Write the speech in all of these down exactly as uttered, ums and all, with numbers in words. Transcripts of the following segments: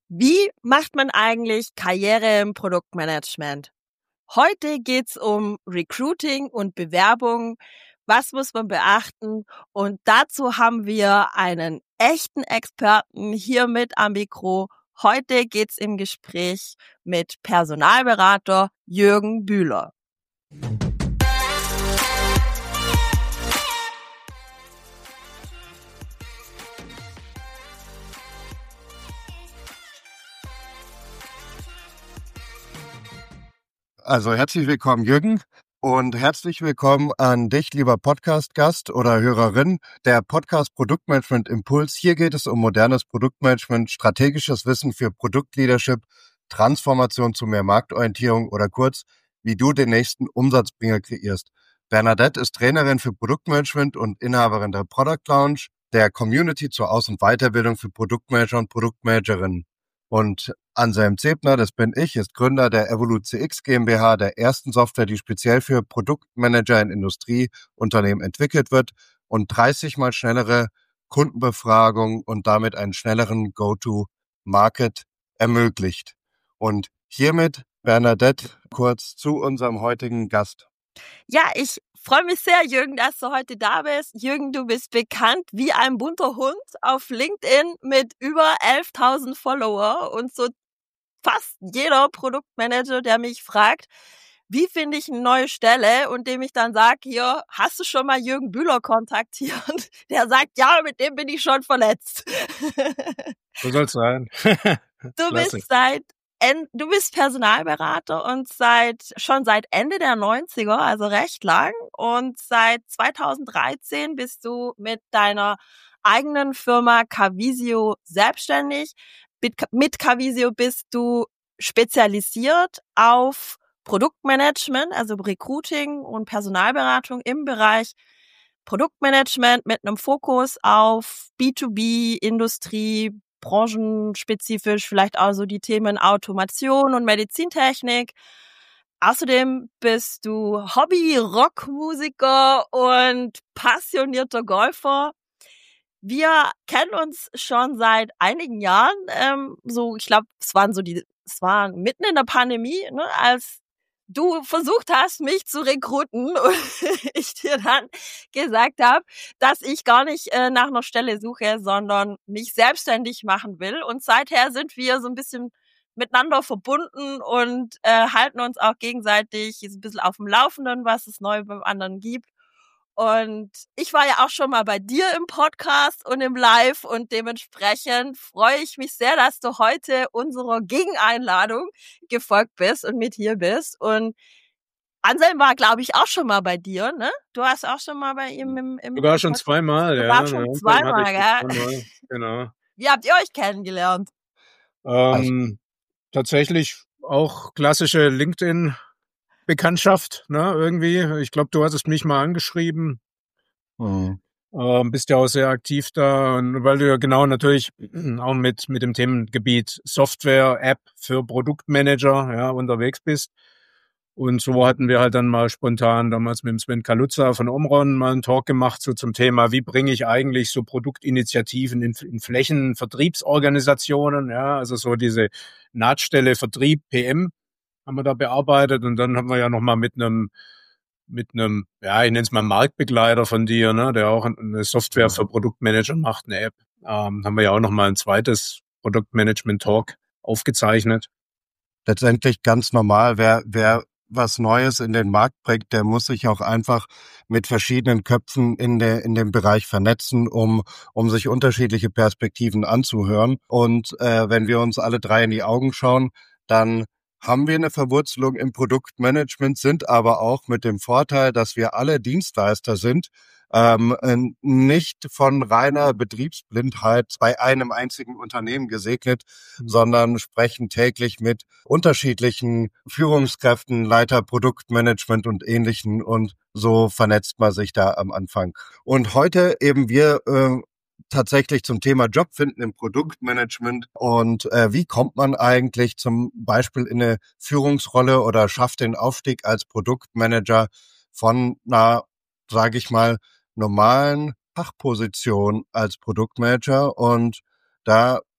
Wie macht man eigentlich Karriere im Produktmanagement? Heute geht's um Recruiting und Bewerbung. Was muss man beachten? Und dazu haben wir einen echten Experten hier mit am Mikro. Heute geht's im Gespräch mit Personalberater Jürgen Bühler. Also herzlich willkommen, Jürgen, und herzlich willkommen an dich, lieber Podcast-Gast oder Hörerin, der Podcast Produktmanagement Impuls. Hier geht es um modernes Produktmanagement, strategisches Wissen für Produktleadership, Transformation zu mehr Marktorientierung oder kurz, wie du den nächsten Umsatzbringer kreierst. Bernadette ist Trainerin für Produktmanagement und Inhaberin der Product Lounge, der Community zur Aus- und Weiterbildung für Produktmanager und Produktmanagerinnen. Und Anselm Zebner, das bin ich, ist Gründer der Evolut C X GmbH, der ersten Software, die speziell für Produktmanager in Industrieunternehmen entwickelt wird und dreißig mal schnellere Kundenbefragung und damit einen schnelleren Go-to-Market ermöglicht. Und hiermit, Bernadette, kurz zu unserem heutigen Gast. Ja, ich freue mich sehr, Jürgen, dass du heute da bist. Jürgen, du bist bekannt wie ein bunter Hund auf LinkedIn mit über elftausend Follower und so fast jeder Produktmanager, der mich fragt, wie finde ich eine neue Stelle und dem ich dann sage, hier, hast du schon mal Jürgen Bühler kontaktiert? Der sagt, ja, mit dem bin ich schon vernetzt. So soll's sein. Du bist seit Du bist Personalberater und seit schon seit Ende der neunziger, also recht lang. Und seit zweitausenddreizehn bist du mit deiner eigenen Firma Cavisio selbstständig. Mit, mit Cavisio bist du spezialisiert auf Produktmanagement, also Recruiting und Personalberatung im Bereich Produktmanagement mit einem Fokus auf B zwei B, Industrie, branchenspezifisch, vielleicht auch so die Themen Automation und Medizintechnik. Außerdem bist du Hobby-Rockmusiker und passionierter Golfer. Wir kennen uns schon seit einigen Jahren. Ähm, so, ich glaube, es waren so die, es war mitten in der Pandemie, ne, als du versucht hast, mich zu rekruten und ich dir dann gesagt habe, dass ich gar nicht äh, nach einer Stelle suche, sondern mich selbstständig machen will. Und seither sind wir so ein bisschen miteinander verbunden und äh, halten uns auch gegenseitig ein bisschen auf dem Laufenden, was es neu beim anderen gibt. Und ich war ja auch schon mal bei dir im Podcast und im Live und dementsprechend freue ich mich sehr, dass du heute unserer Gegeneinladung gefolgt bist und mit hier bist. Und Anselm war, glaube ich, auch schon mal bei dir, ne? Du hast auch schon mal bei ihm im, im Sogar schon zweimal, ja. Sogar schon zweimal, ja. Zweimal, genau. Wie habt ihr euch kennengelernt? Ähm, tatsächlich auch klassische LinkedIn-Bekanntschaft, ne, irgendwie. Ich glaube, du hattest mich mal angeschrieben. Mhm. Ähm, bist ja auch sehr aktiv da, und weil du ja genau natürlich auch mit mit dem Themengebiet Software, App für Produktmanager, ja, unterwegs bist. Und so hatten wir halt dann mal spontan damals mit dem Sven Kaluza von Omron mal einen Talk gemacht, so zum Thema, wie bringe ich eigentlich so Produktinitiativen in, in Flächenvertriebsorganisationen, ja, also so diese Nahtstelle Vertrieb, P M, haben wir da bearbeitet. Und dann haben wir ja nochmal mit einem, mit einem, ja, ich nenne es mal Marktbegleiter von dir, ne, der auch eine Software für Produktmanager macht, eine App, ähm, haben wir ja auch nochmal ein zweites Produktmanagement-Talk aufgezeichnet. Letztendlich ganz normal, wer, wer was Neues in den Markt bringt, der muss sich auch einfach mit verschiedenen Köpfen in der in dem Bereich vernetzen, um um sich unterschiedliche Perspektiven anzuhören. Und äh, wenn wir uns alle drei in die Augen schauen, dann haben wir eine Verwurzelung im Produktmanagement, sind aber auch mit dem Vorteil, dass wir alle Dienstleister sind, ähm, nicht von reiner Betriebsblindheit bei einem einzigen Unternehmen gesegnet, mhm. sondern sprechen täglich mit unterschiedlichen Führungskräften, Leiter Produktmanagement und Ähnlichen, und so vernetzt man sich da am Anfang. Und heute eben wir äh, tatsächlich zum Thema Job finden im Produktmanagement und äh, wie kommt man eigentlich zum Beispiel in eine Führungsrolle oder schafft den Aufstieg als Produktmanager von einer, sage ich mal, normalen Fachposition als Produktmanager. Und da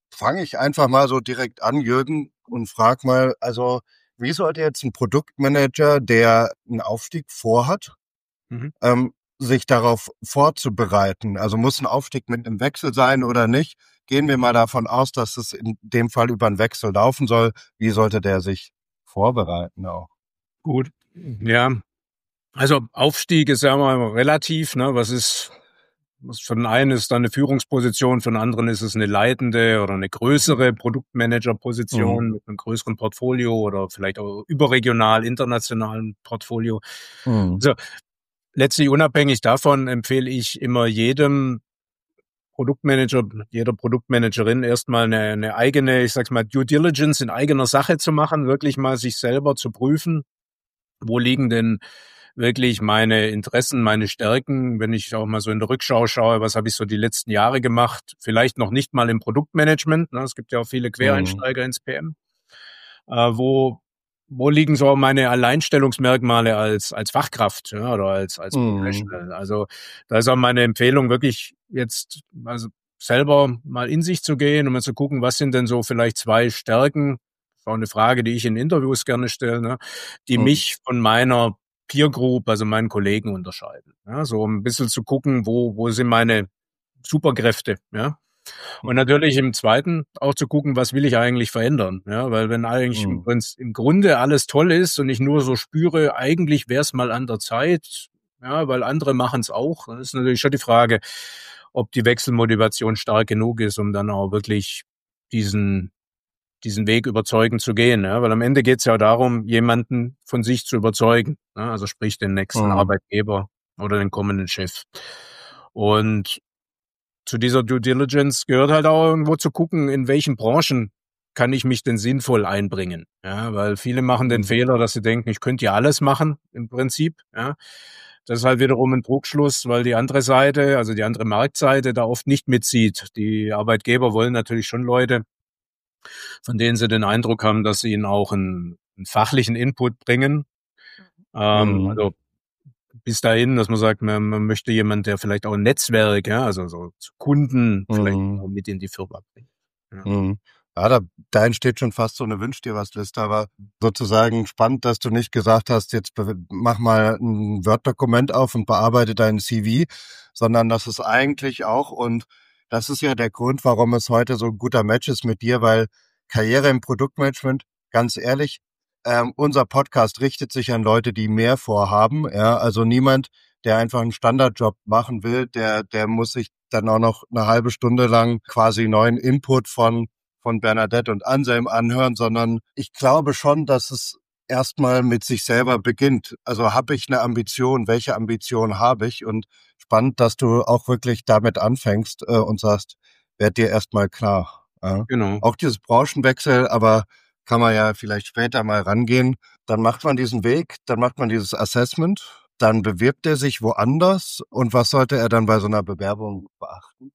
fange ich einfach mal so direkt an, Jürgen, und frag mal, also wie sollte jetzt ein Produktmanager, der einen Aufstieg vorhat, mhm. ähm, sich darauf vorzubereiten? Also muss ein Aufstieg mit einem Wechsel sein oder nicht? Gehen wir mal davon aus, dass es in dem Fall über einen Wechsel laufen soll. Wie sollte der sich vorbereiten auch? Gut, ja. Also Aufstieg ist ja immer relativ, ne? Was ist, was für den einen ist dann eine Führungsposition, für den anderen ist es eine leitende oder eine größere Produktmanager-Position mhm. mit einem größeren Portfolio oder vielleicht auch überregional, internationalen Portfolio. Mhm. Also letztlich unabhängig davon empfehle ich immer jedem Produktmanager, jeder Produktmanagerin erstmal eine, eine eigene, ich sag's mal, Due Diligence in eigener Sache zu machen, wirklich mal sich selber zu prüfen, wo liegen denn wirklich meine Interessen, meine Stärken, wenn ich auch mal so in der Rückschau schaue, was habe ich so die letzten Jahre gemacht, vielleicht noch nicht mal im Produktmanagement, ne? Es gibt ja auch viele Quereinsteiger mhm. ins P M, äh, wo wo liegen so meine Alleinstellungsmerkmale als als Fachkraft, ja, oder als als mhm. Professional. Also da ist auch meine Empfehlung wirklich jetzt also selber mal in sich zu gehen und mal zu gucken, was sind denn so vielleicht zwei Stärken, das ist auch eine Frage, die ich in Interviews gerne stelle, ne, die mhm. mich von meiner Peer Group, also meinen Kollegen unterscheiden. Ja, so ein bisschen zu gucken, wo wo sind meine Superkräfte, ja. Und natürlich im Zweiten auch zu gucken, was will ich eigentlich verändern, ja, weil wenn eigentlich mhm. im, im Grunde alles toll ist und ich nur so spüre, eigentlich wäre es mal an der Zeit, ja, weil andere machen es auch, dann ist natürlich schon die Frage, ob die Wechselmotivation stark genug ist, um dann auch wirklich diesen diesen Weg überzeugend zu gehen, ja, weil am Ende geht es ja darum, jemanden von sich zu überzeugen, ja, also sprich den nächsten mhm. Arbeitgeber oder den kommenden Chef. Und zu dieser Due Diligence gehört halt auch irgendwo zu gucken, in welchen Branchen kann ich mich denn sinnvoll einbringen, ja, weil viele machen den mhm. Fehler, dass sie denken, ich könnte ja alles machen im Prinzip, ja. Das ist halt wiederum ein Trugschluss, weil die andere Seite, also die andere Marktseite da oft nicht mitzieht. Die Arbeitgeber wollen natürlich schon Leute, von denen sie den Eindruck haben, dass sie ihnen auch einen, einen fachlichen Input bringen. Mhm. Ähm, also bis dahin, dass man sagt, man, man möchte jemanden, der vielleicht auch ein Netzwerk, ja, also so zu Kunden mhm. vielleicht auch mit in die Firma bringt. Ja, mhm. ja da, da entsteht schon fast so eine Wünsch dir was Liste, aber sozusagen spannend, dass du nicht gesagt hast, jetzt mach mal ein Word-Dokument auf und bearbeite deinen C V, sondern das ist eigentlich auch, und das ist ja der Grund, warum es heute so ein guter Match ist mit dir, weil Karriere im Produktmanagement, ganz ehrlich, ähm, unser Podcast richtet sich an Leute, die mehr vorhaben. Ja, also niemand, der einfach einen Standardjob machen will, der der muss sich dann auch noch eine halbe Stunde lang quasi neuen Input von von Bernadette und Anselm anhören, sondern ich glaube schon, dass es erstmal mit sich selber beginnt. Also habe ich eine Ambition? Welche Ambition habe ich? Und spannend, dass du auch wirklich damit anfängst äh, und sagst, werd dir erstmal klar. Ja? Genau. Auch dieses Branchenwechsel, aber kann man ja vielleicht später mal rangehen. Dann macht man diesen Weg, dann macht man dieses Assessment, dann bewirbt er sich woanders. Und was sollte er dann bei so einer Bewerbung beachten?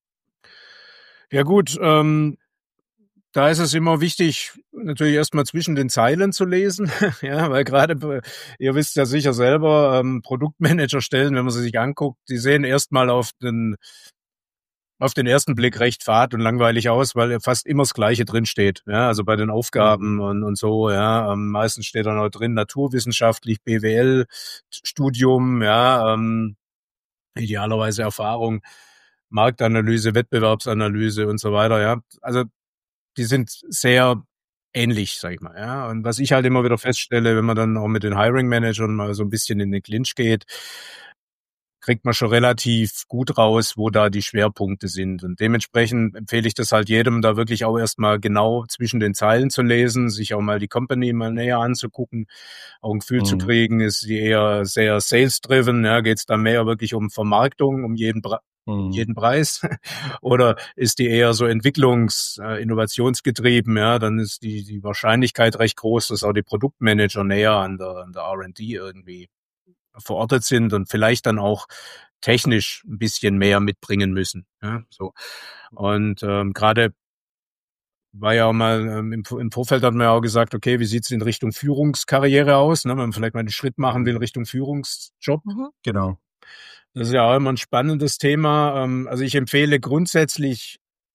Ja gut, ähm, da ist es immer wichtig, natürlich erstmal zwischen den Zeilen zu lesen, ja, weil gerade, ihr wisst ja sicher selber, ähm, Produktmanagerstellen, wenn man sie sich anguckt, die sehen erstmal auf den auf den ersten Blick recht fad und langweilig aus, weil fast immer das Gleiche drin steht, ja, also bei den Aufgaben mhm. und, und so, ja, ähm, meistens steht da noch drin naturwissenschaftlich, B W L-Studium, ja, ähm, idealerweise Erfahrung, Marktanalyse, Wettbewerbsanalyse und so weiter, ja, also die sind sehr ähnlich, sag ich mal, ja, und was ich halt immer wieder feststelle, wenn man dann auch mit den Hiring-Managern mal so ein bisschen in den Clinch geht, kriegt man schon relativ gut raus, wo da die Schwerpunkte sind. Und dementsprechend empfehle ich das halt jedem, da wirklich auch erstmal genau zwischen den Zeilen zu lesen, sich auch mal die Company mal näher anzugucken, auch ein Gefühl mhm. zu kriegen, ist sie eher sehr sales-driven, ja, geht es da mehr wirklich um Vermarktung, um jeden, Pre- mhm. jeden Preis, oder ist die eher so entwicklungs-, äh, innovationsgetrieben, ja, dann ist die, die Wahrscheinlichkeit recht groß, dass auch die Produktmanager näher an der, an der R and D irgendwie verortet sind und vielleicht dann auch technisch ein bisschen mehr mitbringen müssen. Ja, so. Und ähm, gerade war ja auch mal ähm, im, im Vorfeld hat man ja auch gesagt, okay, wie sieht's in Richtung Führungskarriere aus? Ne, wenn man vielleicht mal einen Schritt machen will Richtung Führungsjob. Mhm. Genau. Das ist ja auch immer ein spannendes Thema. Ähm, also ich empfehle grundsätzlich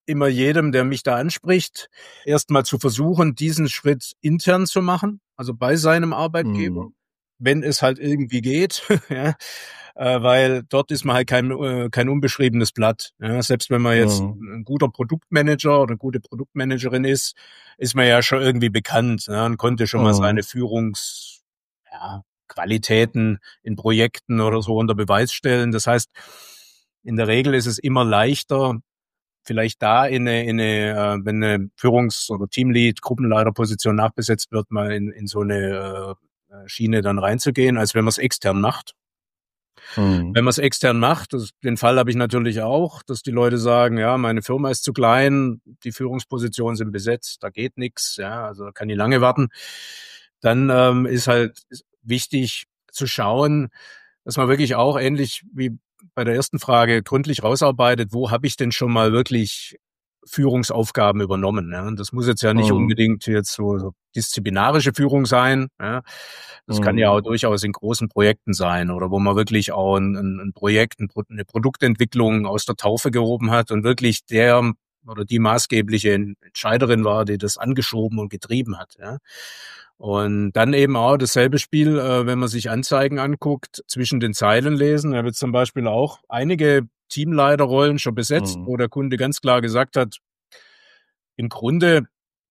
immer jedem, der mich da anspricht, erstmal zu versuchen, diesen Schritt intern zu machen, also bei seinem Arbeitgeber, mhm. wenn es halt irgendwie geht, ja, äh, weil dort ist man halt kein, äh, kein unbeschriebenes Blatt. Ja. Selbst wenn man jetzt mhm. ein guter Produktmanager oder eine gute Produktmanagerin ist, ist man ja schon irgendwie bekannt, ja, und konnte schon mhm. mal seine Führungs, ja, Qualitäten in Projekten oder so unter Beweis stellen. Das heißt, in der Regel ist es immer leichter, vielleicht da in eine, in eine wenn eine Führungs- oder Teamlead, Gruppenleiterposition nachbesetzt wird, mal in, in so eine äh, Schiene dann reinzugehen, als wenn man es extern macht. Mhm. Wenn man es extern macht, das, den Fall habe ich natürlich auch, dass die Leute sagen, ja, meine Firma ist zu klein, die Führungspositionen sind besetzt, da geht nichts, ja, also da kann ich lange warten. Dann ähm, ist halt wichtig zu schauen, dass man wirklich auch ähnlich wie bei der ersten Frage gründlich rausarbeitet, wo habe ich denn schon mal wirklich Führungsaufgaben übernommen. Ja? Und das muss jetzt ja nicht mhm. unbedingt jetzt so, so disziplinarische Führung sein. Ja? Das mhm. kann ja auch durchaus in großen Projekten sein oder wo man wirklich auch ein, ein Projekt, eine Produktentwicklung aus der Taufe gehoben hat und wirklich der oder die maßgebliche Entscheiderin war, die das angeschoben und getrieben hat. Ja? Und dann eben auch dasselbe Spiel, äh, wenn man sich Anzeigen anguckt, zwischen den Zeilen lesen. Da wird zum Beispiel auch einige Teamleiterrollen schon besetzt, mhm. wo der Kunde ganz klar gesagt hat, im Grunde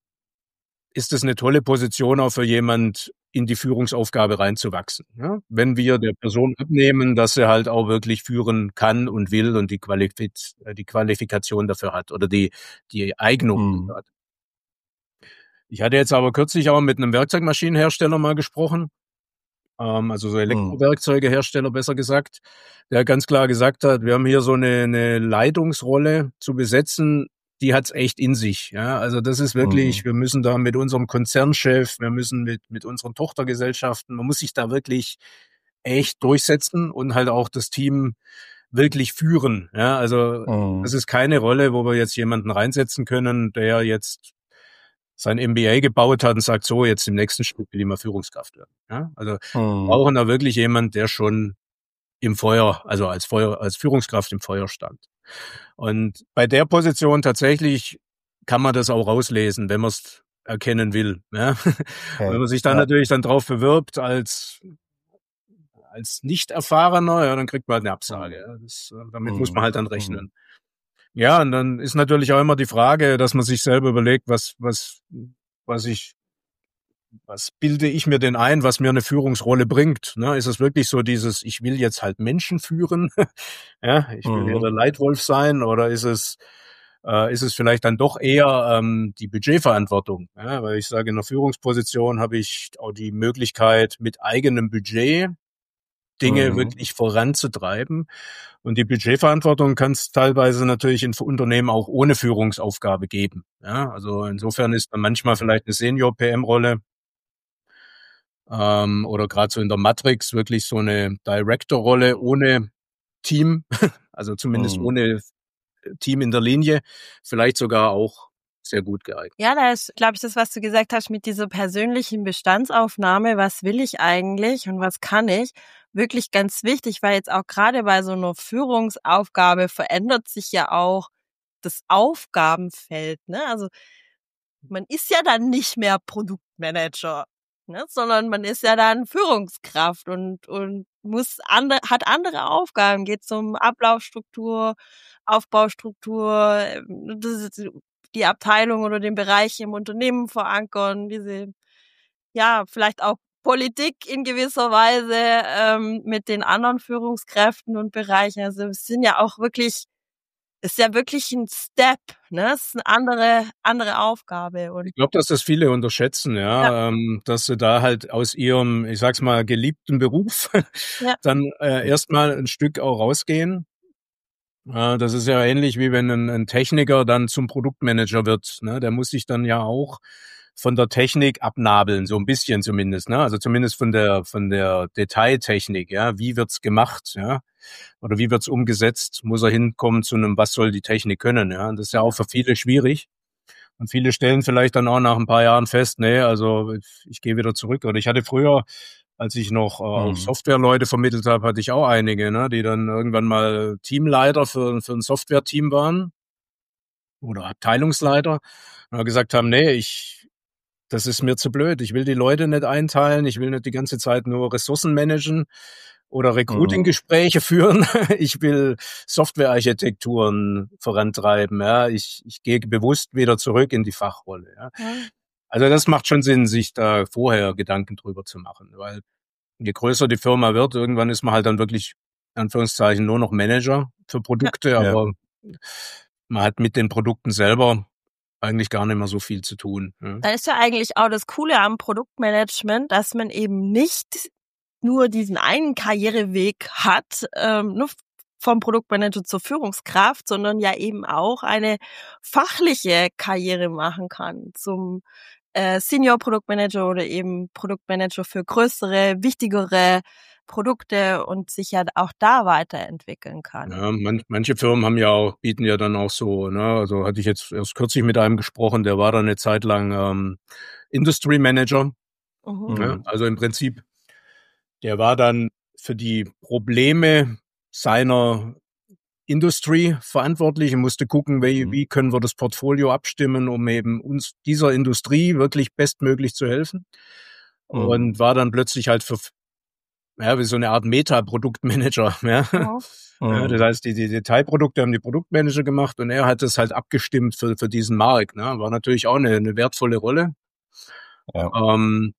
ist es eine tolle Position auch für jemand, in die Führungsaufgabe reinzuwachsen. Ja? Wenn wir der Person abnehmen, dass sie halt auch wirklich führen kann und will und die, Qualifiz- die Qualifikation dafür hat oder die, die Eignung mhm. hat. Ich hatte jetzt aber kürzlich auch mit einem Werkzeugmaschinenhersteller mal gesprochen, ähm, also so Elektrowerkzeugehersteller besser gesagt, der ganz klar gesagt hat, wir haben hier so eine, eine Leitungsrolle zu besetzen, die hat's echt in sich. Ja, also das ist wirklich, mhm. wir müssen da mit unserem Konzernchef, wir müssen mit mit unseren Tochtergesellschaften, man muss sich da wirklich echt durchsetzen und halt auch das Team wirklich führen. Ja, also mhm. das ist keine Rolle, wo wir jetzt jemanden reinsetzen können, der jetzt sein M B A gebaut hat und sagt, so, jetzt im nächsten Schritt will ich mal Führungskraft werden. Ja, also mhm. wir brauchen da wirklich jemand, der schon im Feuer, also als Feuer, als Führungskraft im Feuer stand. Und bei der Position tatsächlich kann man das auch rauslesen, wenn man es erkennen will. Ja? Okay. Wenn man sich dann ja. natürlich dann drauf bewirbt als als Nicht-Erfahrener, ja, dann kriegt man halt eine Absage. Ja? Das, damit mhm. muss man halt dann rechnen. Mhm. Ja, und dann ist natürlich auch immer die Frage, dass man sich selber überlegt, was was was ich was bilde ich mir denn ein, was mir eine Führungsrolle bringt? Ne? Ist es wirklich so dieses, ich will jetzt halt Menschen führen, ja, ich will mhm. hier der Leitwolf sein, oder ist es äh, ist es vielleicht dann doch eher ähm, die Budgetverantwortung? Ja? Weil ich sage, in einer Führungsposition habe ich auch die Möglichkeit, mit eigenem Budget Dinge mhm. wirklich voranzutreiben. Und die Budgetverantwortung kann es teilweise natürlich in Unternehmen auch ohne Führungsaufgabe geben. Ja? Also insofern ist dann manchmal vielleicht eine Senior-P M-Rolle Ähm, oder gerade so in der Matrix wirklich so eine Director-Rolle ohne Team, also zumindest mhm. ohne Team in der Linie, vielleicht sogar auch sehr gut geeignet. Ja, da ist, glaube ich, das, was du gesagt hast mit dieser persönlichen Bestandsaufnahme, was will ich eigentlich und was kann ich, wirklich ganz wichtig, weil jetzt auch gerade bei so einer Führungsaufgabe verändert sich ja auch das Aufgabenfeld, ne? Also man ist ja dann nicht mehr Produktmanager, ne, sondern man ist ja dann Führungskraft und und muss andere hat andere Aufgaben, geht um Ablaufstruktur, Aufbaustruktur, das ist die Abteilung oder den Bereich im Unternehmen verankern, diese ja vielleicht auch Politik in gewisser Weise ähm, mit den anderen Führungskräften und Bereichen. Also es sind ja auch wirklich ist ja wirklich ein Step, ne? Es ist eine andere andere Aufgabe. Und ich glaube, dass das viele unterschätzen, ja, ja. Ähm, dass sie da halt aus ihrem, ich sag's mal, geliebten Beruf ja. dann äh, erstmal ein Stück auch rausgehen. Äh, das ist ja ähnlich wie wenn ein, ein Techniker dann zum Produktmanager wird, ne? Der muss sich dann ja auch von der Technik abnabeln, so ein bisschen zumindest, ne? Also zumindest von der von der Detailtechnik, ja, wie wird's gemacht, ja? Oder wie wird's umgesetzt? Muss er hinkommen zu einem, was soll die Technik können, ja? Und das ist ja auch für viele schwierig. Und viele stellen vielleicht dann auch nach ein paar Jahren fest, nee, also ich, ich gehe wieder zurück. Oder ich hatte früher, als ich noch äh, auch Softwareleute vermittelt habe, hatte ich auch einige, ne, die dann irgendwann mal Teamleiter für, für ein Software-Team waren. oder Abteilungsleiter, und gesagt haben, nee, ich, das ist mir zu blöd. Ich will die Leute nicht einteilen. Ich will nicht die ganze Zeit nur Ressourcen managen oder Recruiting-Gespräche führen. Ich will Softwarearchitekturen vorantreiben. Ja, ich, ich gehe bewusst wieder zurück in die Fachrolle. Ja. Also das macht schon Sinn, sich da vorher Gedanken drüber zu machen, weil je größer die Firma wird, irgendwann ist man halt dann wirklich, in Anführungszeichen, nur noch Manager für Produkte, ja. aber ja. man hat mit den Produkten selber eigentlich gar nicht mehr so viel zu tun. Ja. Dann ist ja eigentlich auch das Coole am Produktmanagement, dass man eben nicht nur diesen einen Karriereweg hat, ähm, nur vom Produktmanager zur Führungskraft, sondern ja eben auch eine fachliche Karriere machen kann zum äh, Senior Produktmanager oder eben Produktmanager für größere, wichtigere Produkte und sich ja auch da weiterentwickeln kann. Ja, man, manche Firmen haben ja auch, bieten ja dann auch so, ne, also hatte ich jetzt erst kürzlich mit einem gesprochen, der war dann eine Zeit lang ähm, Industry Manager. Mhm. Ja, also im Prinzip, der war dann für die Probleme seiner Industrie verantwortlich und musste gucken, wie, wie können wir das Portfolio abstimmen, um eben uns dieser Industrie wirklich bestmöglich zu helfen. Mhm. Und war dann plötzlich halt für ja, wie so eine Art Meta-Produktmanager. Ja. Oh. Ja, das heißt, die, die Detailprodukte haben die Produktmanager gemacht und er hat das halt abgestimmt für, für diesen Markt. Ne. War natürlich auch eine, eine wertvolle Rolle. Ja. Ähm,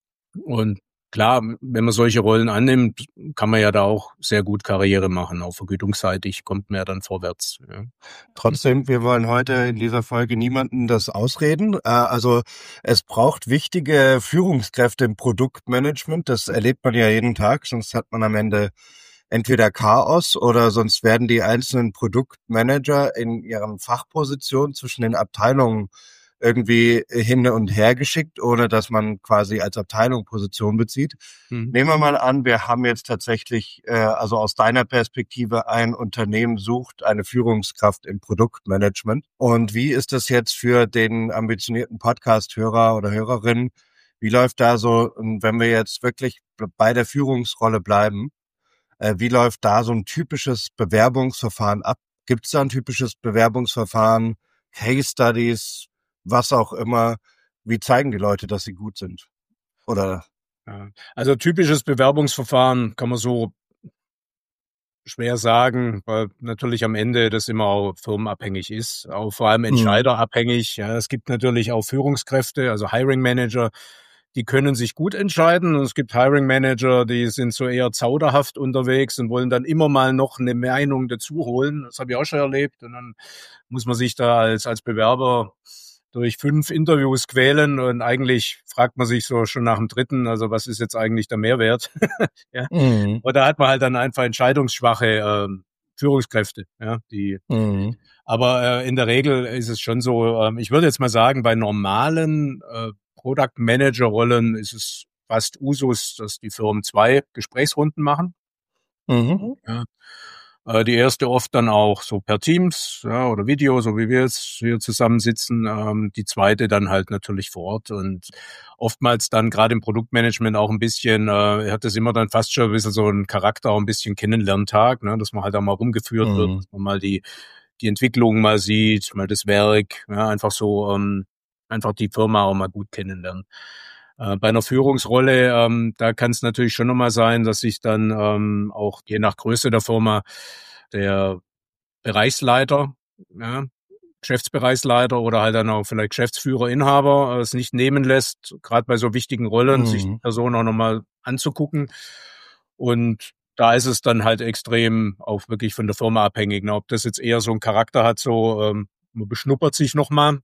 und klar, wenn man solche Rollen annimmt, kann man ja da auch sehr gut Karriere machen. Auch vergütungsseitig kommt man ja dann vorwärts. Ja. Trotzdem, wir wollen heute in dieser Folge niemanden das ausreden. Also es braucht wichtige Führungskräfte im Produktmanagement. Das erlebt man ja jeden Tag, sonst hat man am Ende entweder Chaos oder sonst werden die einzelnen Produktmanager in ihren Fachpositionen zwischen den Abteilungen irgendwie hin und her geschickt, ohne dass man quasi als Abteilung Position bezieht. Mhm. Nehmen wir mal an, wir haben jetzt tatsächlich, äh, also aus deiner Perspektive, ein Unternehmen sucht eine Führungskraft im Produktmanagement. Und wie ist das jetzt für den ambitionierten Podcast-Hörer oder Hörerin? Wie läuft da so, wenn wir jetzt wirklich bei der Führungsrolle bleiben, äh, wie läuft da so ein typisches Bewerbungsverfahren ab? Gibt es da ein typisches Bewerbungsverfahren, Case Studies, was auch immer, wie zeigen die Leute, dass sie gut sind? Oder? Ja, also typisches Bewerbungsverfahren kann man so schwer sagen, weil natürlich am Ende das immer auch firmenabhängig ist, auch vor allem entscheiderabhängig. Ja, es gibt natürlich auch Führungskräfte, also Hiring Manager, die können sich gut entscheiden und es gibt Hiring Manager, die sind so eher zauderhaft unterwegs und wollen dann immer mal noch eine Meinung dazu holen. Das habe ich auch schon erlebt und dann muss man sich da als als Bewerber durch fünf Interviews quälen und eigentlich fragt man sich so schon nach dem dritten, also was ist jetzt eigentlich der Mehrwert? Ja. Mhm. Und da hat man halt dann einfach entscheidungsschwache äh, Führungskräfte, ja, die. Mhm. Aber äh, in der Regel ist es schon so, äh, ich würde jetzt mal sagen, bei normalen äh, Product Manager Rollen ist es fast Usus, dass die Firmen zwei Gesprächsrunden machen. Mhm. Ja. Die erste oft dann auch so per Teams, ja, oder Video, so wie wir jetzt hier zusammensitzen. Ähm, die zweite dann halt natürlich vor Ort und oftmals dann gerade im Produktmanagement auch ein bisschen, äh, hat das immer dann fast schon ein bisschen so einen Charakter, auch ein bisschen Kennenlerntag, ne, dass man halt auch mal rumgeführt mhm. wird, dass man mal die die Entwicklung mal sieht, mal das Werk, ja, einfach so ähm, einfach die Firma auch mal gut kennenlernen. Äh, bei einer Führungsrolle, ähm, da kann es natürlich schon nochmal sein, dass sich dann ähm, auch je nach Größe der Firma der Bereichsleiter, ja, Geschäftsbereichsleiter oder halt dann auch vielleicht Geschäftsführer, Inhaber äh, es nicht nehmen lässt, gerade bei so wichtigen Rollen, mhm. sich die Person auch nochmal anzugucken. Und da ist es dann halt extrem auch wirklich von der Firma abhängig. Ne? Ob das jetzt eher so einen Charakter hat, so ähm, man beschnuppert sich nochmal.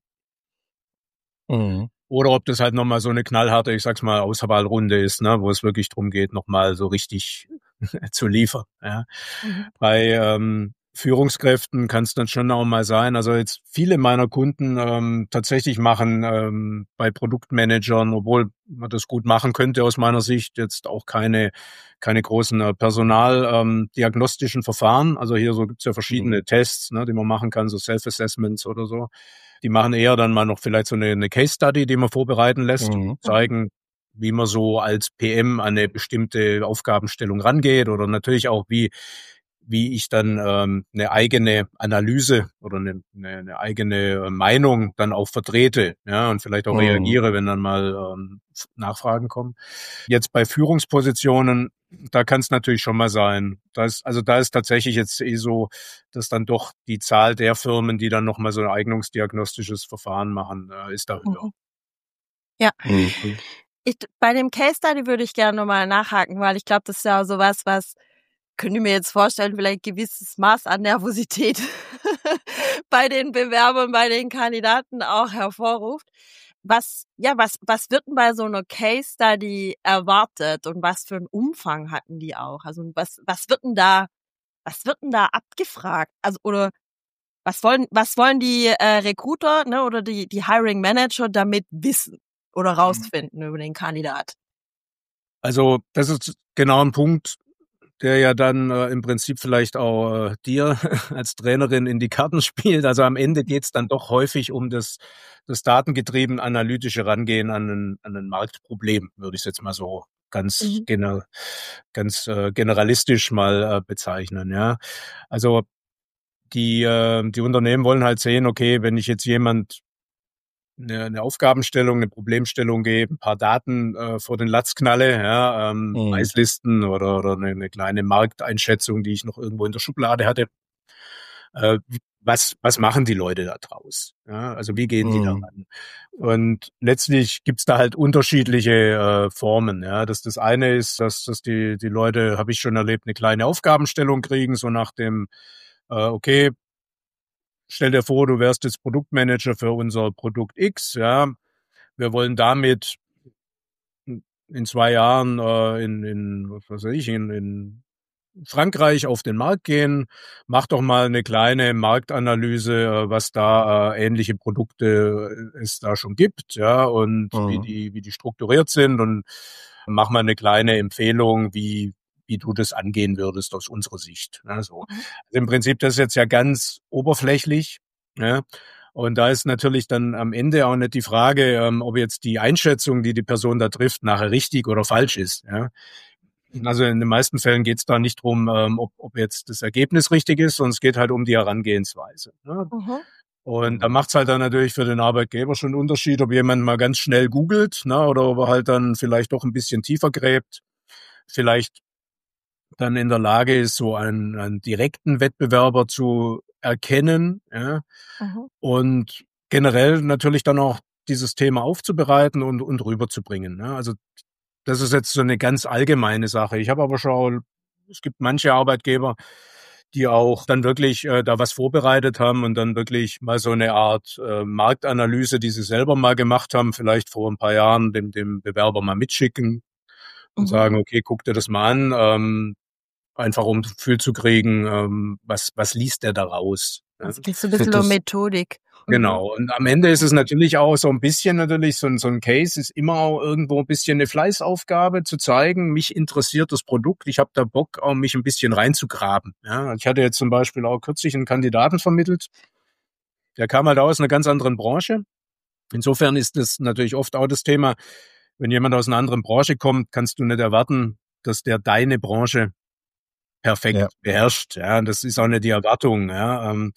Mhm. Oder ob das halt nochmal so eine knallharte, ich sag's mal, Auswahlrunde ist, ne, wo es wirklich darum geht, nochmal so richtig zu liefern. Ja. Mhm. Bei ähm, Führungskräften kann es dann schon auch mal sein, also jetzt viele meiner Kunden ähm, tatsächlich machen ähm, bei Produktmanagern, obwohl man das gut machen könnte aus meiner Sicht, jetzt auch keine keine großen äh, personaldiagnostischen ähm, Verfahren. Also hier so gibt's ja verschiedene mhm. Tests, ne, die man machen kann, so Self-Assessments oder so. Die machen eher dann mal noch vielleicht so eine, eine Case-Study, die man vorbereiten lässt, mhm. zeigen, wie man so als P M an eine bestimmte Aufgabenstellung rangeht oder natürlich auch, wie wie ich dann ähm, eine eigene Analyse oder eine, eine, eine eigene Meinung dann auch vertrete, ja, und vielleicht auch mhm. reagiere, wenn dann mal ähm, Nachfragen kommen. Jetzt bei Führungspositionen, da kann es natürlich schon mal sein. Da ist, also da ist tatsächlich jetzt eh so, dass dann doch die Zahl der Firmen, die dann nochmal so ein eignungsdiagnostisches Verfahren machen, äh, ist da höher. Mhm. Ja. Mhm. Ich, bei dem Case Study würde ich gerne nochmal nachhaken, weil ich glaube, das ist ja sowas, was, könnt ihr mir jetzt vorstellen, vielleicht ein gewisses Maß an Nervosität bei den Bewerbern, bei den Kandidaten auch hervorruft. Was, ja, was, was wird denn bei so einer Case Study erwartet und was für einen Umfang hatten die auch? Also was, was wird denn da, was wird denn da abgefragt? Also, oder was wollen, was wollen die äh, Recruiter, ne, oder die, die Hiring Manager damit wissen oder rausfinden mhm. über den Kandidat? Also, das ist genau ein Punkt, der ja dann äh, im Prinzip vielleicht auch äh, dir als Trainerin in die Karten spielt. Also am Ende geht's dann doch häufig um das, das datengetrieben analytische Rangehen an ein, an ein Marktproblem, würde ich es jetzt mal so ganz, mhm. gener, ganz äh, generalistisch mal äh, bezeichnen. Ja, also die, äh, die Unternehmen wollen halt sehen, okay, wenn ich jetzt jemand eine, eine Aufgabenstellung, eine Problemstellung gebe, ein paar Daten äh, vor den Latz knalle, ja, ähm, mhm. Preislisten oder, oder eine, eine kleine Markteinschätzung, die ich noch irgendwo in der Schublade hatte. Äh, was, was machen die Leute da draus? Ja, also wie gehen die mhm. daran? Und letztlich gibt's da halt unterschiedliche äh, Formen. Ja, das, das eine ist, dass, dass die, die Leute, habe ich schon erlebt, eine kleine Aufgabenstellung kriegen, so nach dem, äh, okay, stell dir vor, du wärst jetzt Produktmanager für unser Produkt X, ja. Wir wollen damit in zwei Jahren äh, in, in, was weiß ich, in, in Frankreich auf den Markt gehen. Mach doch mal eine kleine Marktanalyse, äh, was da äh, ähnliche Produkte es da schon gibt, ja, und mhm. wie die, wie die strukturiert sind, und mach mal eine kleine Empfehlung, wie wie du das angehen würdest aus unserer Sicht. Ne, so. Also im Prinzip, das ist jetzt ja ganz oberflächlich. Ja. Und da ist natürlich dann am Ende auch nicht die Frage, ähm, ob jetzt die Einschätzung, die die Person da trifft, nachher richtig oder falsch ist. Ja. Also in den meisten Fällen geht es da nicht drum, ähm, ob, ob jetzt das Ergebnis richtig ist, sondern es geht halt um die Herangehensweise. Ne. Mhm. Und da macht es halt dann natürlich für den Arbeitgeber schon einen Unterschied, ob jemand mal ganz schnell googelt, ne, oder ob er halt dann vielleicht doch ein bisschen tiefer gräbt, vielleicht dann in der Lage ist, so einen, einen direkten Wettbewerber zu erkennen, ja, mhm. und generell natürlich dann auch dieses Thema aufzubereiten und, und rüberzubringen. Ja. Also das ist jetzt so eine ganz allgemeine Sache. Ich habe aber schon, es gibt manche Arbeitgeber, die auch dann wirklich äh, da was vorbereitet haben und dann wirklich mal so eine Art äh, Marktanalyse, die sie selber mal gemacht haben, vielleicht vor ein paar Jahren dem, dem Bewerber mal mitschicken und mhm. sagen, okay, guck dir das mal an, ähm, einfach um ein Gefühl zu kriegen, ähm, was, was liest der da raus. Es geht so ein bisschen um Methodik. Genau. Und am Ende ist es natürlich auch so ein bisschen natürlich, so ein, so ein Case ist immer auch irgendwo ein bisschen eine Fleißaufgabe zu zeigen, mich interessiert das Produkt, ich habe da Bock, auch mich ein bisschen reinzugraben. Ja, ich hatte jetzt zum Beispiel auch kürzlich einen Kandidaten vermittelt, der kam halt aus einer ganz anderen Branche. Insofern ist das natürlich oft auch das Thema, wenn jemand aus einer anderen Branche kommt, kannst du nicht erwarten, dass der deine Branche perfekt ja. beherrscht. Ja, das ist auch nicht die Erwartung. Ja, ähm,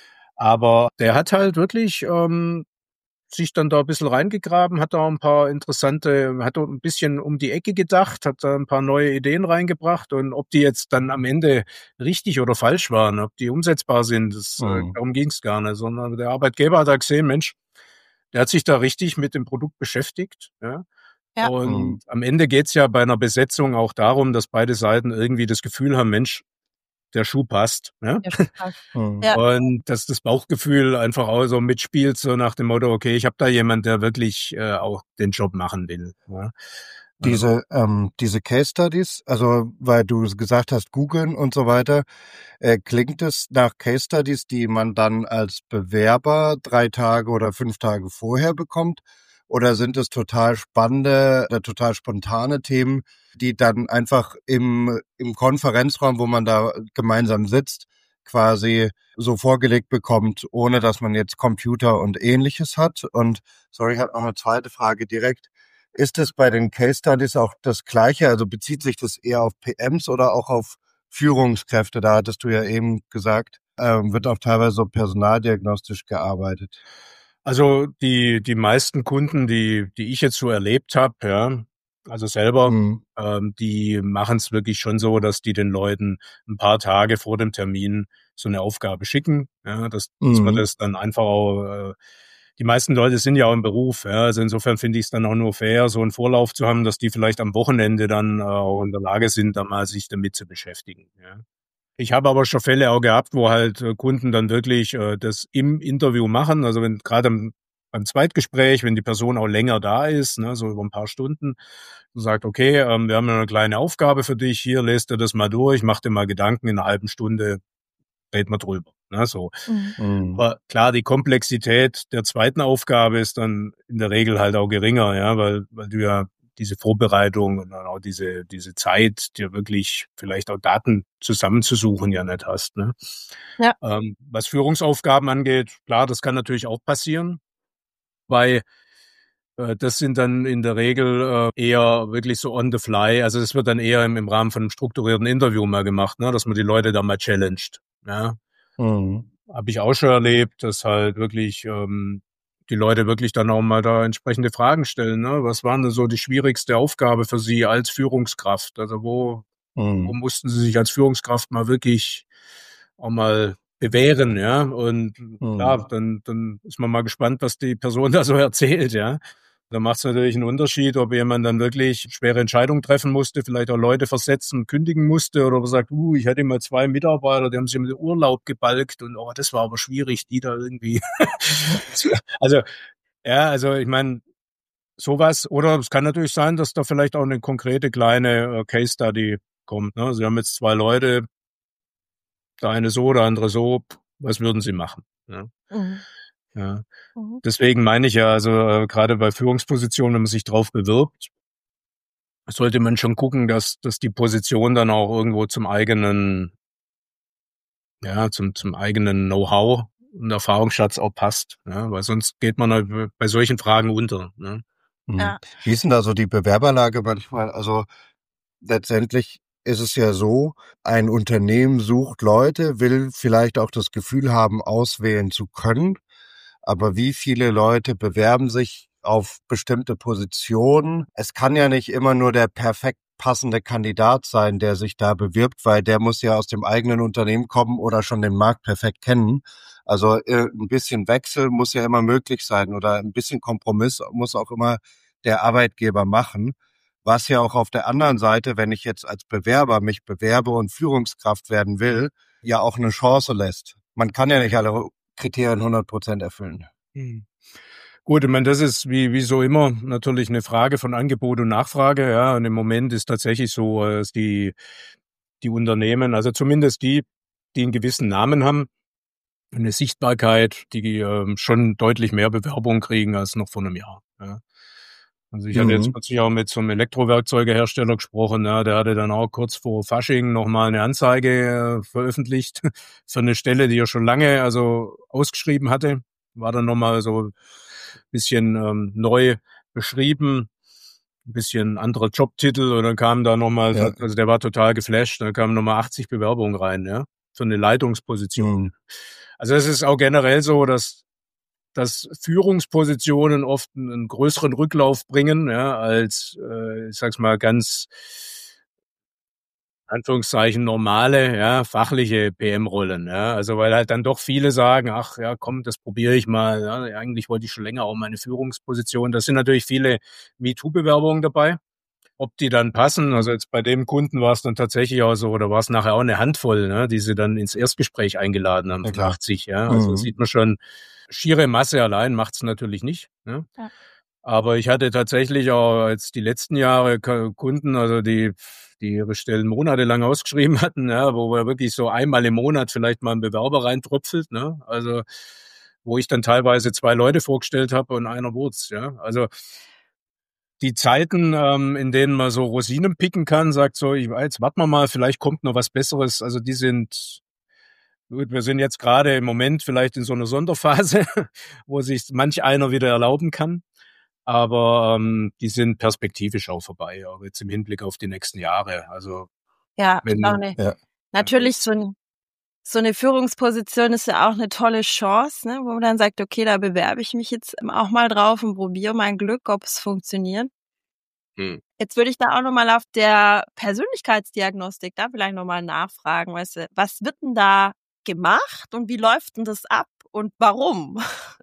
aber der hat halt wirklich ähm, sich dann da ein bisschen reingegraben, hat da ein paar interessante, hat ein bisschen um die Ecke gedacht, hat da ein paar neue Ideen reingebracht, und ob die jetzt dann am Ende richtig oder falsch waren, ob die umsetzbar sind, das, mhm. äh, darum ging es gar nicht, sondern der Arbeitgeber hat da gesehen, Mensch, der hat sich da richtig mit dem Produkt beschäftigt. Ja. Ja. Und mhm. am Ende geht's ja bei einer Besetzung auch darum, dass beide Seiten irgendwie das Gefühl haben, Mensch, der Schuh passt. Ne? Der Schuh passt. Ja. Und dass das Bauchgefühl einfach auch so mitspielt, so nach dem Motto, okay, ich habe da jemand, der wirklich äh, auch den Job machen will. Ja? Diese, ähm, diese Case Studies, also weil du gesagt hast, googeln und so weiter, äh, klingt es nach Case Studies, die man dann als Bewerber drei Tage oder fünf Tage vorher bekommt? Oder sind es total spannende, oder total spontane Themen, die dann einfach im, im Konferenzraum, wo man da gemeinsam sitzt, quasi so vorgelegt bekommt, ohne dass man jetzt Computer und Ähnliches hat? Und sorry, ich habe noch eine zweite Frage direkt. Ist es bei den Case Studies auch das Gleiche? Also bezieht sich das eher auf P Ms oder auch auf Führungskräfte, da hattest du ja eben gesagt, ähm, wird auch teilweise so personaldiagnostisch gearbeitet. Also die die meisten Kunden, die die ich jetzt so erlebt habe, ja, also selber, mhm. ähm, die machen es wirklich schon so, dass die den Leuten ein paar Tage vor dem Termin so eine Aufgabe schicken, ja, dass, mhm. dass man das dann einfach auch, äh, die meisten Leute sind ja auch im Beruf, ja, also insofern finde ich es dann auch nur fair, so einen Vorlauf zu haben, dass die vielleicht am Wochenende dann äh, auch in der Lage sind, da mal sich damit zu beschäftigen, ja. Ich habe aber schon Fälle auch gehabt, wo halt äh, Kunden dann wirklich äh, das im Interview machen. Also wenn gerade beim, beim Zweitgespräch, wenn die Person auch länger da ist, ne, so über ein paar Stunden, so sagt, okay, ähm, wir haben eine kleine Aufgabe für dich, hier lest du das mal durch, mach dir mal Gedanken, in einer halben Stunde reden wir drüber. Ne, so. Mhm. Aber klar, die Komplexität der zweiten Aufgabe ist dann in der Regel halt auch geringer, ja, weil, weil du ja diese Vorbereitung und dann auch diese, diese Zeit, dir wirklich vielleicht auch Daten zusammenzusuchen ja nicht hast, ne? Ja. Ähm, was Führungsaufgaben angeht, klar, das kann natürlich auch passieren, weil äh, das sind dann in der Regel äh, eher wirklich so on the fly, also das wird dann eher im, im Rahmen von einem strukturierten Interview mal gemacht, ne, dass man die Leute da mal challenged, ja. Mhm. Habe ich auch schon erlebt, dass halt wirklich ähm, die Leute wirklich dann auch mal da entsprechende Fragen stellen. Ne? Was war denn so die schwierigste Aufgabe für Sie als Führungskraft? Also wo, mhm. wo mussten Sie sich als Führungskraft mal wirklich auch mal bewähren, ja? Und mhm. klar, dann, dann ist man mal gespannt, was die Person da so erzählt, ja. Da macht es natürlich einen Unterschied, ob jemand dann wirklich schwere Entscheidungen treffen musste, vielleicht auch Leute versetzen, kündigen musste oder ob er sagt, uh, ich hatte mal zwei Mitarbeiter, die haben sich mit Urlaub gebalgt und oh, das war aber schwierig, die da irgendwie. Also, ja, also ich meine, sowas, oder es kann natürlich sein, dass da vielleicht auch eine konkrete kleine äh, Case Study kommt. Ne? Sie haben jetzt zwei Leute, der eine so, der andere so, was würden Sie machen? Ja. Mhm. Ja. Mhm. Deswegen meine ich ja, also äh, gerade bei Führungspositionen, wenn man sich drauf bewirbt, sollte man schon gucken, dass, dass die Position dann auch irgendwo zum eigenen, ja, zum, zum eigenen Know-how und Erfahrungsschatz auch passt, ja, weil sonst geht man halt bei solchen Fragen unter. Ne? Ja. Wie ist denn da so die Bewerberlage manchmal? Also letztendlich ist es ja so, ein Unternehmen sucht Leute, will vielleicht auch das Gefühl haben, auswählen zu können. Aber wie viele Leute bewerben sich auf bestimmte Positionen? Es kann ja nicht immer nur der perfekt passende Kandidat sein, der sich da bewirbt, weil der muss ja aus dem eigenen Unternehmen kommen oder schon den Markt perfekt kennen. Also ein bisschen Wechsel muss ja immer möglich sein oder ein bisschen Kompromiss muss auch immer der Arbeitgeber machen. Was ja auch auf der anderen Seite, wenn ich jetzt als Bewerber mich bewerbe und Führungskraft werden will, ja auch eine Chance lässt. Man kann ja nicht alle Kriterien hundert Prozent erfüllen. Hm. Gut, ich meine, das ist wie wie so immer natürlich eine Frage von Angebot und Nachfrage. Ja, und im Moment ist tatsächlich so, dass die die Unternehmen, also zumindest die, die einen gewissen Namen haben, eine Sichtbarkeit, die ähm, schon deutlich mehr Bewerbungen kriegen als noch vor einem Jahr. Ja. Also ich mhm. hatte jetzt plötzlich auch mit so einem Elektrowerkzeugehersteller gesprochen, ja, der hatte dann auch kurz vor Fasching nochmal eine Anzeige äh, veröffentlicht für eine Stelle, die er schon lange also ausgeschrieben hatte. War dann nochmal so ein bisschen ähm, neu beschrieben, ein bisschen anderer Jobtitel und dann kam da nochmal, ja. also der war total geflasht, da kamen nochmal achtzig Bewerbungen rein, ja, für eine Leitungsposition. Mhm. Also es ist auch generell so, dass dass Führungspositionen oft einen größeren Rücklauf bringen, ja, als, äh, ich sag's mal ganz, Anführungszeichen, normale, ja, fachliche P M-Rollen, ja. Also, weil halt dann doch viele sagen, ach, ja, komm, das probiere ich mal, ja. Eigentlich wollte ich schon länger auch meine Führungsposition. Da sind natürlich viele MeToo-Bewerbungen dabei. Ob die dann passen, also jetzt bei dem Kunden war es dann tatsächlich auch so, oder war es nachher auch eine Handvoll, ne, die sie dann ins Erstgespräch eingeladen haben, ja, achtzig, ja. Also mhm. sieht man schon, schiere Masse allein macht's natürlich nicht, ne? Ja. Aber ich hatte tatsächlich auch jetzt die letzten Jahre Kunden, also die, die ihre Stellen monatelang ausgeschrieben hatten, ja, wo wir wirklich so einmal im Monat vielleicht mal ein Bewerber reintröpfelt, ne? Also, wo ich dann teilweise zwei Leute vorgestellt habe und einer wurd's, ja. Also, die Zeiten, ähm, in denen man so Rosinen picken kann, sagt so, ich weiß, warten wir mal, vielleicht kommt noch was Besseres. Also die sind, gut, wir sind jetzt gerade im Moment vielleicht in so einer Sonderphase, wo sich manch einer wieder erlauben kann. Aber ähm, die sind perspektivisch auch vorbei, auch jetzt im Hinblick auf die nächsten Jahre. Also ja, wenn, auch eine, ja. Natürlich so ein So eine Führungsposition ist ja auch eine tolle Chance, ne, wo man dann sagt, okay, da bewerbe ich mich jetzt auch mal drauf und probiere mein Glück, ob es funktioniert. Hm. Jetzt würde ich da auch nochmal auf der Persönlichkeitsdiagnostik da vielleicht nochmal nachfragen, weißt du, was wird denn da gemacht und wie läuft denn das ab und warum?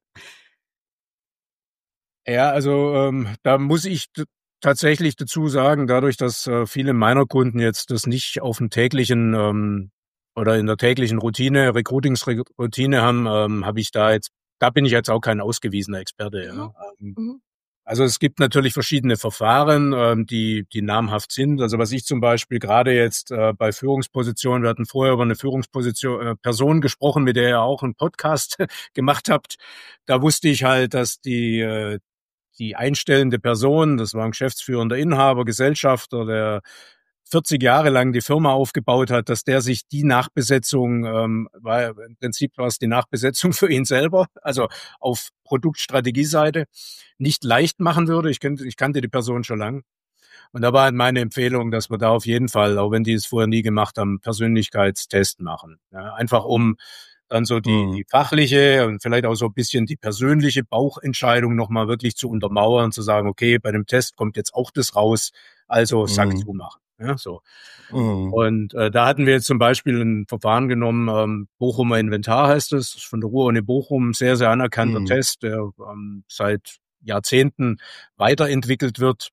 Ja, also ähm, da muss ich t- tatsächlich dazu sagen, dadurch, dass äh, viele meiner Kunden jetzt das nicht auf dem täglichen ähm, oder in der täglichen Routine, Recruitingsroutine haben, ähm, habe ich da jetzt, da bin ich jetzt auch kein ausgewiesener Experte. Mhm. Ja. Ähm, Mhm. Also es gibt natürlich verschiedene Verfahren, ähm, die die namhaft sind. Also was ich zum Beispiel gerade jetzt äh, bei Führungspositionen, wir hatten vorher über eine Führungsposition äh, Person gesprochen, mit der ihr auch einen Podcast gemacht habt. Da wusste ich halt, dass die äh, die einstellende Person, das war ein geschäftsführender Inhaber, Gesellschafter, der vierzig Jahre lang die Firma aufgebaut hat, dass der sich die Nachbesetzung, ähm, war im Prinzip war es die Nachbesetzung für ihn selber, also auf Produktstrategieseite, nicht leicht machen würde. Ich, kannte, ich kannte die Person schon lang. Und da war halt meine Empfehlung, dass wir da auf jeden Fall, auch wenn die es vorher nie gemacht haben, Persönlichkeitstest machen. Ja, einfach um dann so die, die fachliche und vielleicht auch so ein bisschen die persönliche Bauchentscheidung nochmal wirklich zu untermauern, zu sagen, okay, bei dem Test kommt jetzt auch das raus, also Sack Mhm. zumachen. Ja, so. Mhm. Und äh, da hatten wir jetzt zum Beispiel ein Verfahren genommen, ähm, Bochumer Inventar heißt es, von der Ruhr-Uni Bochum, sehr, sehr anerkannter Mhm. Test, der ähm, seit Jahrzehnten weiterentwickelt wird.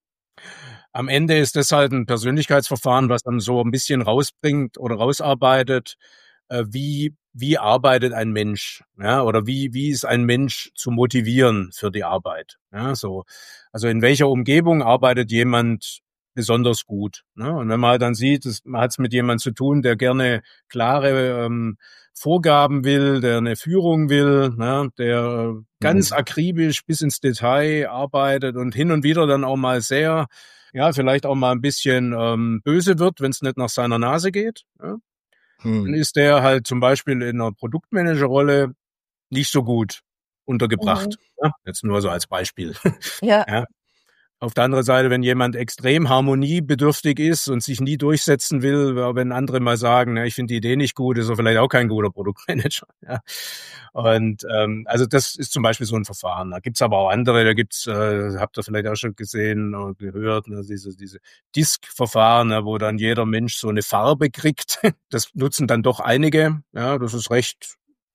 Am Ende ist das halt ein Persönlichkeitsverfahren, was dann so ein bisschen rausbringt oder rausarbeitet, äh, wie wie arbeitet ein Mensch, ja, oder wie wie ist ein Mensch zu motivieren für die Arbeit, ja, so. Also in welcher Umgebung arbeitet jemand besonders gut, ne? Und wenn man halt dann sieht, dass, man hat es mit jemandem zu tun, der gerne klare ähm, Vorgaben will, der eine Führung will, ne, der ganz Mhm. akribisch bis ins Detail arbeitet und hin und wieder dann auch mal sehr, ja, vielleicht auch mal ein bisschen ähm, böse wird, wenn es nicht nach seiner Nase geht. Ja? Dann Mhm. ist der halt zum Beispiel in einer Produktmanagerrolle nicht so gut Mhm. untergebracht. Ja? Jetzt nur so als Beispiel. Ja. Ja? Auf der anderen Seite, wenn jemand extrem harmoniebedürftig ist und sich nie durchsetzen will, wenn andere mal sagen, ja, ich finde die Idee nicht gut, ist er vielleicht auch kein guter Produktmanager. Ja. Und ähm, also das ist zum Beispiel so ein Verfahren. Da gibt's aber auch andere, da gibt's, äh, habt ihr vielleicht auch schon gesehen oder gehört, ne, diese, diese Disk-Verfahren, ne, wo dann jeder Mensch so eine Farbe kriegt. Das nutzen dann doch einige. Ja, das ist recht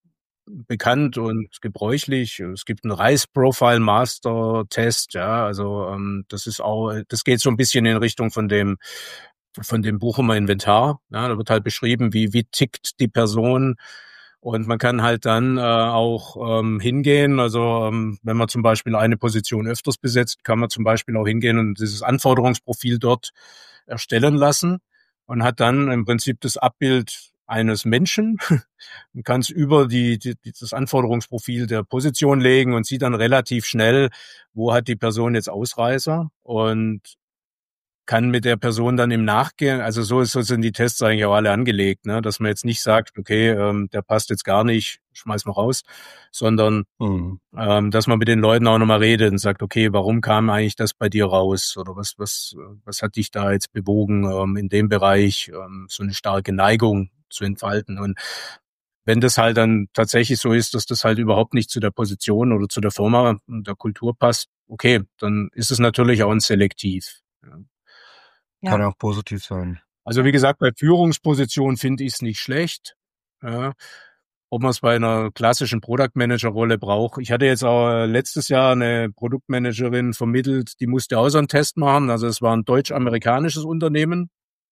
bekannt und gebräuchlich. Es gibt einen Rice Profile Master Test, ja, also ähm, das ist auch, das geht so ein bisschen in Richtung von dem von dem Bochumer Inventar. Ja, da wird halt beschrieben, wie wie tickt die Person. Und man kann halt dann äh, auch ähm, hingehen, also ähm, wenn man zum Beispiel eine Position öfters besetzt, kann man zum Beispiel auch hingehen und dieses Anforderungsprofil dort erstellen lassen und hat dann im Prinzip das Abbild eines Menschen und kann es über die, die, das Anforderungsprofil der Position legen und sieht dann relativ schnell, wo hat die Person jetzt Ausreißer und kann mit der Person dann im Nachgehen, also so, ist, so sind die Tests eigentlich auch alle angelegt, ne? Dass man jetzt nicht sagt, okay, ähm, der passt jetzt gar nicht, schmeiß mal raus, sondern Mhm. ähm, dass man mit den Leuten auch nochmal redet und sagt, okay, warum kam eigentlich das bei dir raus? Oder was, was, was hat dich da jetzt bewogen, ähm, in dem Bereich ähm, so eine starke Neigung zu entfalten? Und wenn das halt dann tatsächlich so ist, dass das halt überhaupt nicht zu der Position oder zu der Firma und der Kultur passt, okay, dann ist es natürlich auch ein Selektiv. Ja. Kann Ja. ja auch positiv sein. Also wie gesagt, bei Führungspositionen finde ich es nicht schlecht. Ja. Ob man es bei einer klassischen Product Manager Rolle braucht. Ich hatte jetzt auch äh, letztes Jahr eine Produktmanagerin vermittelt, die musste auch so einen Test machen. Also es war ein deutsch-amerikanisches Unternehmen.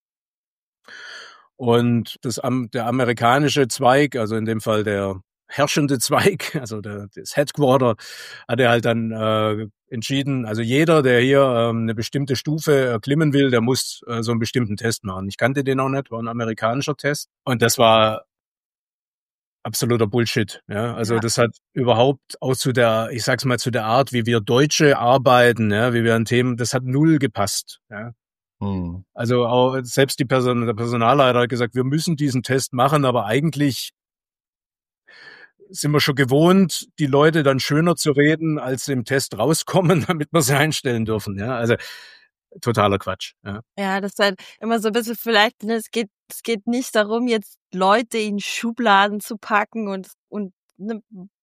Und das, der amerikanische Zweig, also in dem Fall der herrschende Zweig, also der, das Headquarter, hat er halt dann äh, entschieden, also jeder, der hier ähm, eine bestimmte Stufe erklimmen will, der muss äh, so einen bestimmten Test machen. Ich kannte den auch nicht, war ein amerikanischer Test. Und das war absoluter Bullshit. Ja, also Ja. das hat überhaupt auch zu der, ich sag's mal, zu der Art, wie wir Deutsche arbeiten, ja, wie wir an Themen, das hat null gepasst. Ja. Mhm. Also auch selbst die Person, der Personalleiter hat gesagt, wir müssen diesen Test machen, aber eigentlich sind wir schon gewohnt, die Leute dann schöner zu reden, als sie im Test rauskommen, damit wir sie einstellen dürfen. Ja, also totaler Quatsch. Ja, ja, das ist halt immer so ein bisschen vielleicht, ne, es geht, es geht nicht darum, jetzt Leute in Schubladen zu packen und, und ne,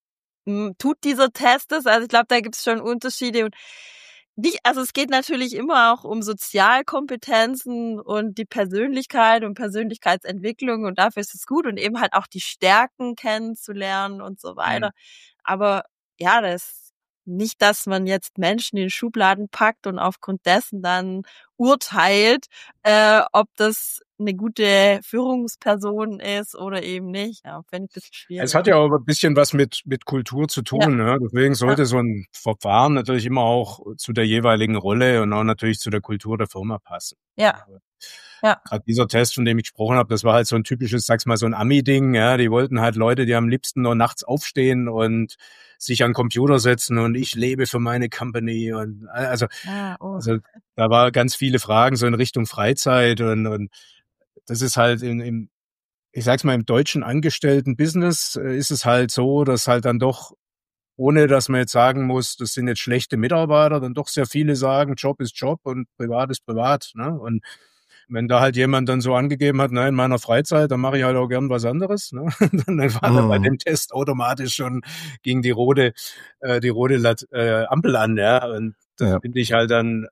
m- tut dieser Test es. Also ich glaube, da gibt es schon Unterschiede und nicht, also es geht natürlich immer auch um Sozialkompetenzen und die Persönlichkeit und Persönlichkeitsentwicklung und dafür ist es gut und eben halt auch die Stärken kennenzulernen und so weiter. mhm. Aber ja, das nicht, dass man jetzt Menschen in Schubladen packt und aufgrund dessen dann urteilt, äh, ob das eine gute Führungsperson ist oder eben nicht. Ja, finde ich ein bisschen Es schwierig. hat ja auch ein bisschen was mit, mit Kultur zu Ja, tun. Ne? Deswegen ja, sollte so ein Verfahren natürlich immer auch zu der jeweiligen Rolle und auch natürlich zu der Kultur der Firma passen. ja, ja, Gerade dieser Test, von dem ich gesprochen habe, das war halt so ein typisches, sag's mal, so ein Ami-Ding. Ja, die wollten halt Leute, die am liebsten nur nachts aufstehen und sich an den Computer setzen und ich lebe für meine Company und also, ah, oh. also da war ganz viele Fragen so in Richtung Freizeit und, und das ist halt in, im, ich sag's mal, im deutschen Angestellten-Business äh, ist es halt so, dass halt dann doch, ohne dass man jetzt sagen muss, das sind jetzt schlechte Mitarbeiter, dann doch sehr viele sagen, Job ist Job und privat ist privat. Ne? Und wenn da halt jemand dann so angegeben hat, nein, in meiner Freizeit, dann mache ich halt auch gern was anderes, ne? Dann war da bei Mhm. dem Test automatisch schon gegen die rote, äh, die rote Lat äh, Ampel an, ja. Und das Ja. finde ich halt dann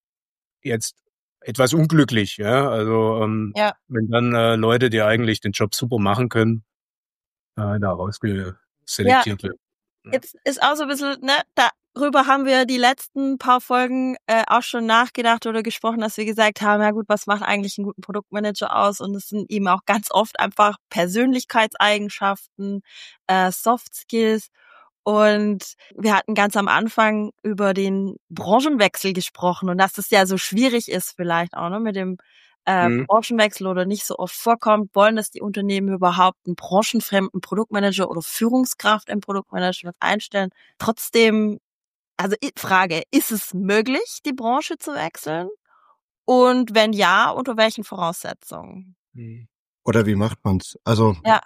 jetzt etwas unglücklich, ja. Also ähm, Ja, wenn dann äh, Leute, die eigentlich den Job super machen können, äh, da ja. rausgeselektiert werden. Ja. Jetzt ist auch so ein bisschen, ne, darüber haben wir die letzten paar Folgen äh, auch schon nachgedacht oder gesprochen, dass wir gesagt haben, ja gut, was macht eigentlich einen guten Produktmanager aus? Und es sind eben auch ganz oft einfach Persönlichkeitseigenschaften, äh, Soft Skills. Und wir hatten ganz am Anfang über den Branchenwechsel gesprochen und dass das ja so schwierig ist vielleicht auch, ne, mit dem äh, Mhm. Branchenwechsel oder nicht so oft vorkommt, wollen das die Unternehmen überhaupt einen branchenfremden Produktmanager oder Führungskraft im Produktmanagement einstellen. Trotzdem, also Frage, ist es möglich, die Branche zu wechseln? Und wenn ja, unter welchen Voraussetzungen? Mhm. Oder wie macht man's? Also, Ja,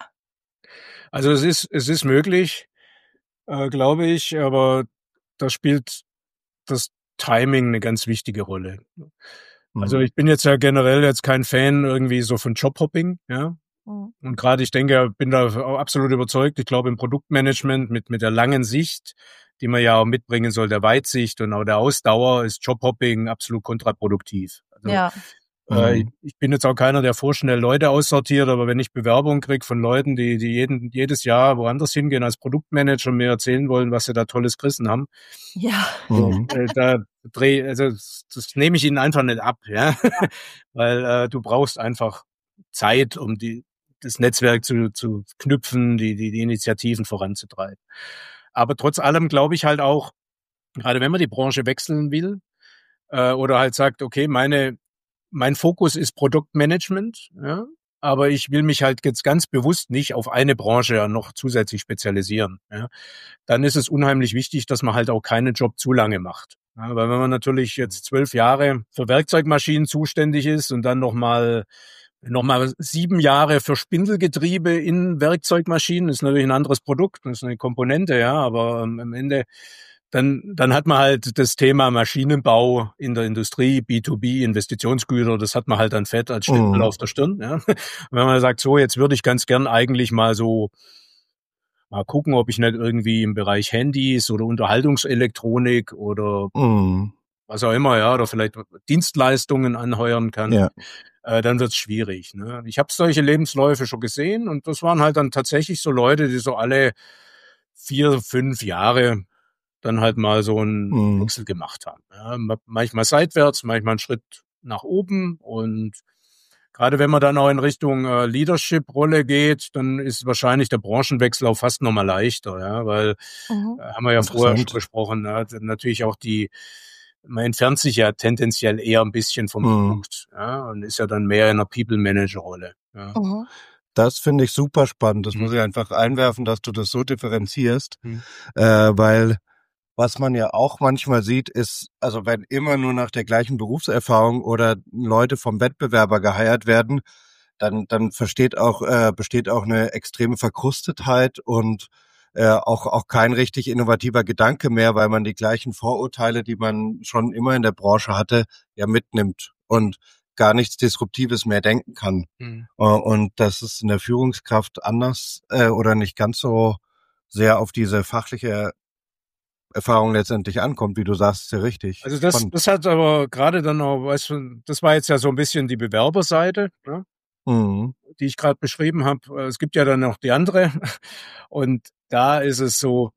Also es ist, es ist möglich, äh, glaube ich, aber da spielt das Timing eine ganz wichtige Rolle. Also mhm. ich bin jetzt ja generell jetzt kein Fan irgendwie so von Jobhopping, ja. mhm. Und gerade ich denke, bin da auch absolut überzeugt. Ich glaube im Produktmanagement mit mit der langen Sicht, die man ja auch mitbringen soll, der Weitsicht und auch der Ausdauer, ist Jobhopping absolut kontraproduktiv. Also Ja, äh, Mhm. ich bin jetzt auch keiner, der vorschnell Leute aussortiert, aber wenn ich Bewerbungen kriege von Leuten, die die jeden jedes Jahr woanders hingehen als Produktmanager und mir erzählen wollen, was sie da Tolles gerissen haben, ja, Mhm. äh, da dreh, also das, das nehme ich ihnen einfach nicht ab, ja, weil äh, du brauchst einfach Zeit, um die das Netzwerk zu, zu knüpfen, die, die, die Initiativen voranzutreiben. Aber trotz allem glaube ich halt auch, gerade wenn man die Branche wechseln will äh, oder halt sagt, okay, meine mein Fokus ist Produktmanagement, ja, aber ich will mich halt jetzt ganz bewusst nicht auf eine Branche noch zusätzlich spezialisieren. Ja. Dann ist es unheimlich wichtig, dass man halt auch keinen Job zu lange macht. Ja, weil wenn man natürlich jetzt zwölf Jahre für Werkzeugmaschinen zuständig ist und dann nochmal noch mal sieben Jahre für Spindelgetriebe in Werkzeugmaschinen, ist natürlich ein anderes Produkt, das ist eine Komponente, ja, aber ähm, am Ende dann, dann hat man halt das Thema Maschinenbau in der Industrie, B zwei B, Investitionsgüter, das hat man halt dann fett als Stempel Mhm. auf der Stirn. Ja. Und wenn man sagt, so, jetzt würde ich ganz gern eigentlich mal so mal gucken, ob ich nicht irgendwie im Bereich Handys oder Unterhaltungselektronik oder Mhm. was auch immer, ja, oder vielleicht Dienstleistungen anheuern kann, Ja. äh, dann wird's schwierig. Ne? Ich habe solche Lebensläufe schon gesehen und das waren halt dann tatsächlich so Leute, die so alle vier, fünf Jahre dann halt mal so einen Mhm. Wechsel gemacht haben. Ja, manchmal seitwärts, manchmal einen Schritt nach oben und gerade wenn man dann auch in Richtung äh, Leadership-Rolle geht, dann ist wahrscheinlich der Branchenwechsel auch fast nochmal leichter, ja, weil mhm. äh, haben wir ja vorher schon Interessant. besprochen, ja, natürlich auch die, man entfernt sich ja tendenziell eher ein bisschen vom Mhm. Produkt, ja, und ist ja dann mehr in einer People-Manager-Rolle. Ja. Mhm. Das finde ich super spannend. Das Mhm. muss ich einfach einwerfen, dass du das so differenzierst, Mhm. äh, weil was man ja auch manchmal sieht, ist, also wenn immer nur nach der gleichen Berufserfahrung oder Leute vom Wettbewerber geheiert werden, dann dann versteht auch äh, besteht auch eine extreme Verkrustetheit und äh, auch auch kein richtig innovativer Gedanke mehr, weil man die gleichen Vorurteile, die man schon immer in der Branche hatte, ja mitnimmt und gar nichts Disruptives mehr denken kann. Mhm. Äh, und das ist in der Führungskraft anders äh, oder nicht ganz so sehr auf diese fachliche Erfahrung letztendlich ankommt, wie du sagst, ist ja richtig. Also das, das hat aber gerade dann auch, weißt du, das war jetzt ja so ein bisschen die Bewerberseite, ne? Mhm. Die ich gerade beschrieben habe. Es gibt ja dann noch die andere und da ist es so,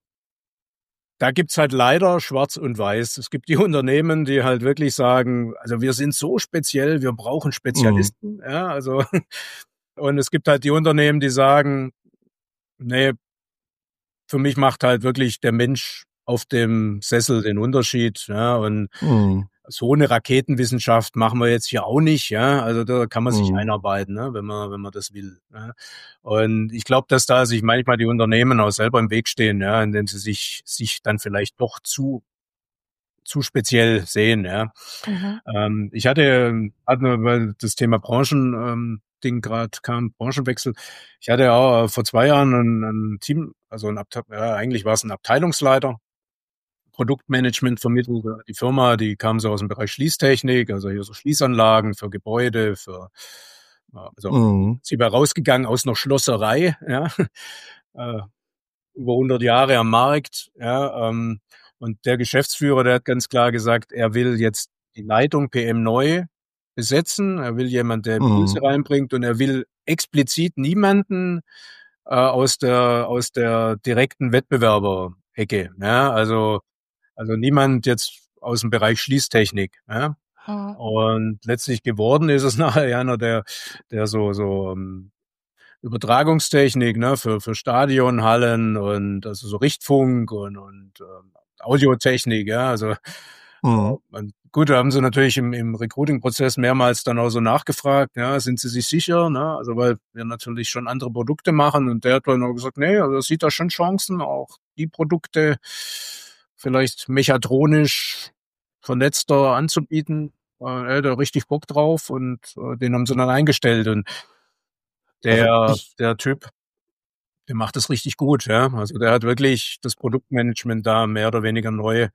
da gibt's halt leider schwarz und weiß. Es gibt die Unternehmen, die halt wirklich sagen, also wir sind so speziell, wir brauchen Spezialisten, mhm. ja, also und es gibt halt die Unternehmen, die sagen, nee, für mich macht halt wirklich der Mensch auf dem Sessel den Unterschied, ja, und mhm. so eine Raketenwissenschaft machen wir jetzt hier auch nicht, ja, also da kann man sich mhm. einarbeiten, ne, wenn man wenn man das will, ja. Und ich glaube, dass da sich manchmal die Unternehmen auch selber im Weg stehen, ja, indem sie sich sich dann vielleicht doch zu zu speziell sehen, ja. Mhm. Ähm, ich hatte, hatte weil das Thema Branchen ähm, Ding gerade kam, Branchenwechsel. Ich hatte ja auch vor zwei Jahren ein, ein Team, also ein Abte- ja, eigentlich war es ein Abteilungsleiter, Produktmanagement vermittelt. Die Firma, die kam so aus dem Bereich Schließtechnik, also hier so Schließanlagen für Gebäude, für also mhm. sie war rausgegangen aus einer Schlosserei, ja, äh, über hundert Jahre am Markt, ja, ähm, und der Geschäftsführer, der hat ganz klar gesagt, er will jetzt die Leitung P M neu besetzen. Er will jemanden, der Impulse mhm. reinbringt und er will explizit niemanden äh, aus der aus der direkten Wettbewerberecke. Ja, also also niemand jetzt aus dem Bereich Schließtechnik. Ja. Mhm. Und letztlich geworden ist es nachher einer, der der so so um, Übertragungstechnik, ne, für für Stadionhallen und also so Richtfunk und und ähm, Audiotechnik, ja, also mhm. äh, gut, da haben sie natürlich im im Recruiting-Prozess mehrmals dann auch so nachgefragt, ja, sind sie sich sicher, ne, also weil wir natürlich schon andere Produkte machen und der hat dann auch gesagt, nee, also sieht da schon Chancen, auch die Produkte vielleicht mechatronisch vernetzter anzubieten, äh, er hat da richtig Bock drauf und äh, den haben sie dann eingestellt und der, also der Typ, der macht das richtig gut, ja. Also der hat wirklich das Produktmanagement da mehr oder weniger neu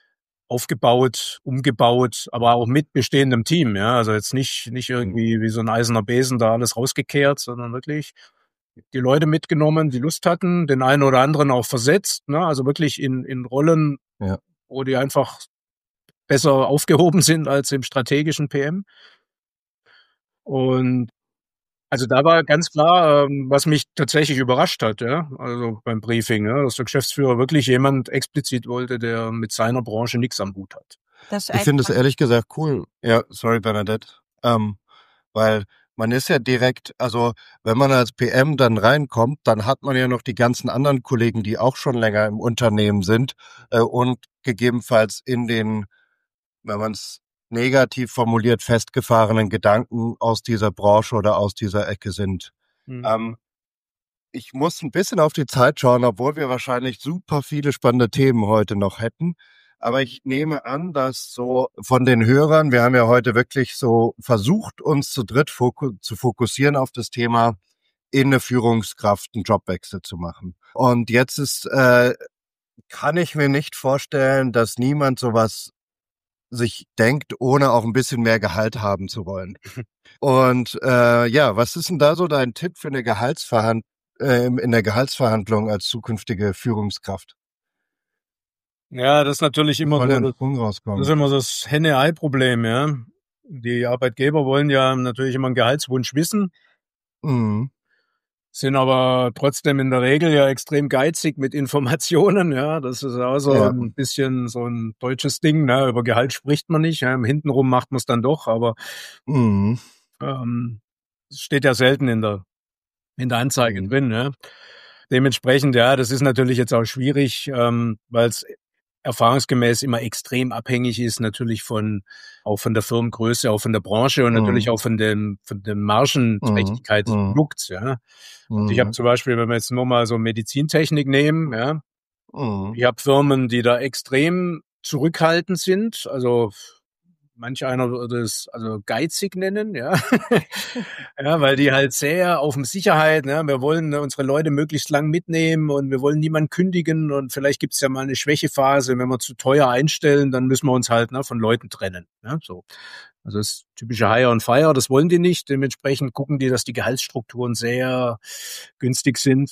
aufgebaut, umgebaut, aber auch mit bestehendem Team, ja. Also jetzt nicht, nicht irgendwie wie so ein eiserner Besen da alles rausgekehrt, sondern wirklich die Leute mitgenommen, die Lust hatten, den einen oder anderen auch versetzt, ne. Also wirklich in, in Rollen, ja. wo die einfach besser aufgehoben sind als im strategischen P M. Und also da war ganz klar, ähm, was mich tatsächlich überrascht hat, ja, also beim Briefing, ja, dass der Geschäftsführer wirklich jemand explizit wollte, der mit seiner Branche nichts am Hut hat. Ich finde es ehrlich gesagt cool. Ja, sorry Bernadette, ähm, weil man ist ja direkt, also wenn man als P M dann reinkommt, dann hat man ja noch die ganzen anderen Kollegen, die auch schon länger im Unternehmen sind äh, und gegebenenfalls in den, wenn man es negativ formuliert, festgefahrenen Gedanken aus dieser Branche oder aus dieser Ecke sind. Mhm. Ähm, ich muss ein bisschen auf die Zeit schauen, obwohl wir wahrscheinlich super viele spannende Themen heute noch hätten. Aber ich nehme an, dass so von den Hörern, wir haben ja heute wirklich so versucht, uns zu dritt foku- zu fokussieren auf das Thema, in eine Führungskraft einen Jobwechsel zu machen. Und jetzt ist, äh, kann ich mir nicht vorstellen, dass niemand sowas sich denkt, ohne auch ein bisschen mehr Gehalt haben zu wollen. Und äh, ja, was ist denn da so dein Tipp für eine Gehaltsverhand äh, in der Gehaltsverhandlung als zukünftige Führungskraft? Ja, das ist natürlich immer so das, das ist immer das Henne-Ei-Problem, ja. Die Arbeitgeber wollen ja natürlich immer einen Gehaltswunsch wissen, mhm. sind aber trotzdem in der Regel ja extrem geizig mit Informationen, ja. Das ist auch so ja. ein bisschen so ein deutsches Ding, ne. Über Gehalt spricht man nicht, ja. Hintenrum macht man es dann doch, aber mhm. ähm, es steht ja selten in der in der Anzeige mhm. drin, ja. Dementsprechend, ja, das ist natürlich jetzt auch schwierig, ähm, weil es erfahrungsgemäß immer extrem abhängig ist, natürlich von, auch von der Firmengröße, auch von der Branche und mhm. natürlich auch von dem, von der Margenträchtigkeit mhm. des Produkts, ja. Also ich habe zum Beispiel, wenn wir jetzt nur mal so Medizintechnik nehmen, ja, mhm. ich habe Firmen, die da extrem zurückhaltend sind, also manch einer würde es also geizig nennen, ja. Ja, weil die halt sehr auf dem Sicherheit, ne, wir wollen unsere Leute möglichst lang mitnehmen und wir wollen niemanden kündigen und vielleicht gibt's ja mal eine Schwächephase, wenn wir zu teuer einstellen, dann müssen wir uns halt, ne, von Leuten trennen, ne, so. Also das typische Hire and Fire, das wollen die nicht. Dementsprechend gucken die, dass die Gehaltsstrukturen sehr günstig sind.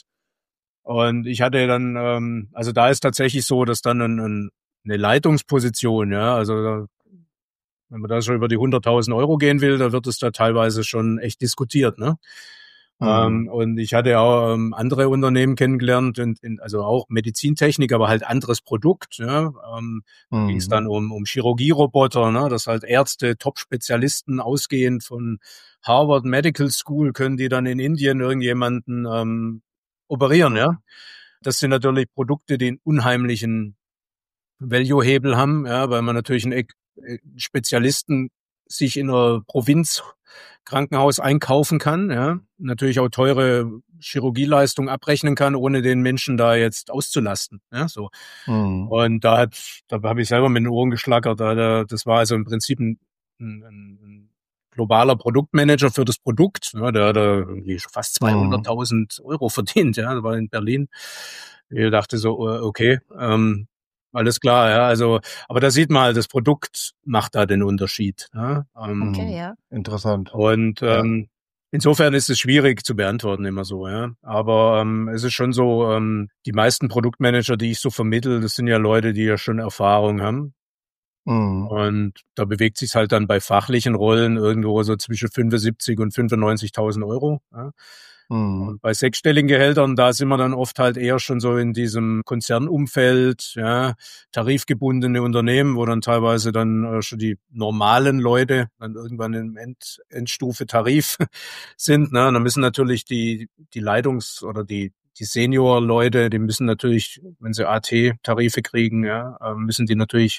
Und ich hatte dann, ähm, also da ist tatsächlich so, dass dann ein, ein, eine Leitungsposition, ja, also wenn man da schon über die hunderttausend Euro gehen will, da wird es da teilweise schon echt diskutiert, ne? Mhm. Ähm, und ich hatte auch ähm, andere Unternehmen kennengelernt, in, in, also auch Medizintechnik, aber halt anderes Produkt. Ja? Ähm, mhm. Ging es dann um, um Chirurgieroboter, ne? Dass halt Ärzte, Top-Spezialisten ausgehend von Harvard Medical School können die dann in Indien irgendjemanden ähm, operieren. Ja, das sind natürlich Produkte, die einen unheimlichen Value-Hebel haben, ja, weil man natürlich einen Spezialisten sich in einer Provinz Krankenhaus einkaufen kann, ja, natürlich auch teure Chirurgieleistung abrechnen kann, ohne den Menschen da jetzt auszulasten, ja, so. Mhm. Und da hat, da habe ich selber mit den Ohren geschlackert, da, das war also im Prinzip ein, ein, ein globaler Produktmanager für das Produkt, ja, der hat irgendwie fast zweihunderttausend mhm. Euro verdient, ja, das war in Berlin. Ich dachte so, okay, ähm, alles klar, ja, also, aber da sieht man halt, das Produkt macht da den Unterschied. Ja? Okay, ja. Interessant. Und ähm, ja. Insofern ist es schwierig zu beantworten immer so, ja. Aber ähm, es ist schon so, ähm, die meisten Produktmanager, die ich so vermittle, das sind ja Leute, die ja schon Erfahrung haben. Mhm. Und da bewegt sich halt dann bei fachlichen Rollen irgendwo so zwischen fünfundsiebzig und fünfundneunzigtausend Euro. Ja. Mhm. Und bei sechsstelligen Gehältern, da sind wir dann oft halt eher schon so in diesem Konzernumfeld, ja, tarifgebundene Unternehmen, wo dann teilweise dann äh, schon die normalen Leute dann irgendwann im End, Endstufe Tarif sind. Ne? Da müssen natürlich die die Leitungs- oder die die Senior-Leute, die müssen natürlich, wenn sie A T-Tarife kriegen, ja, müssen die natürlich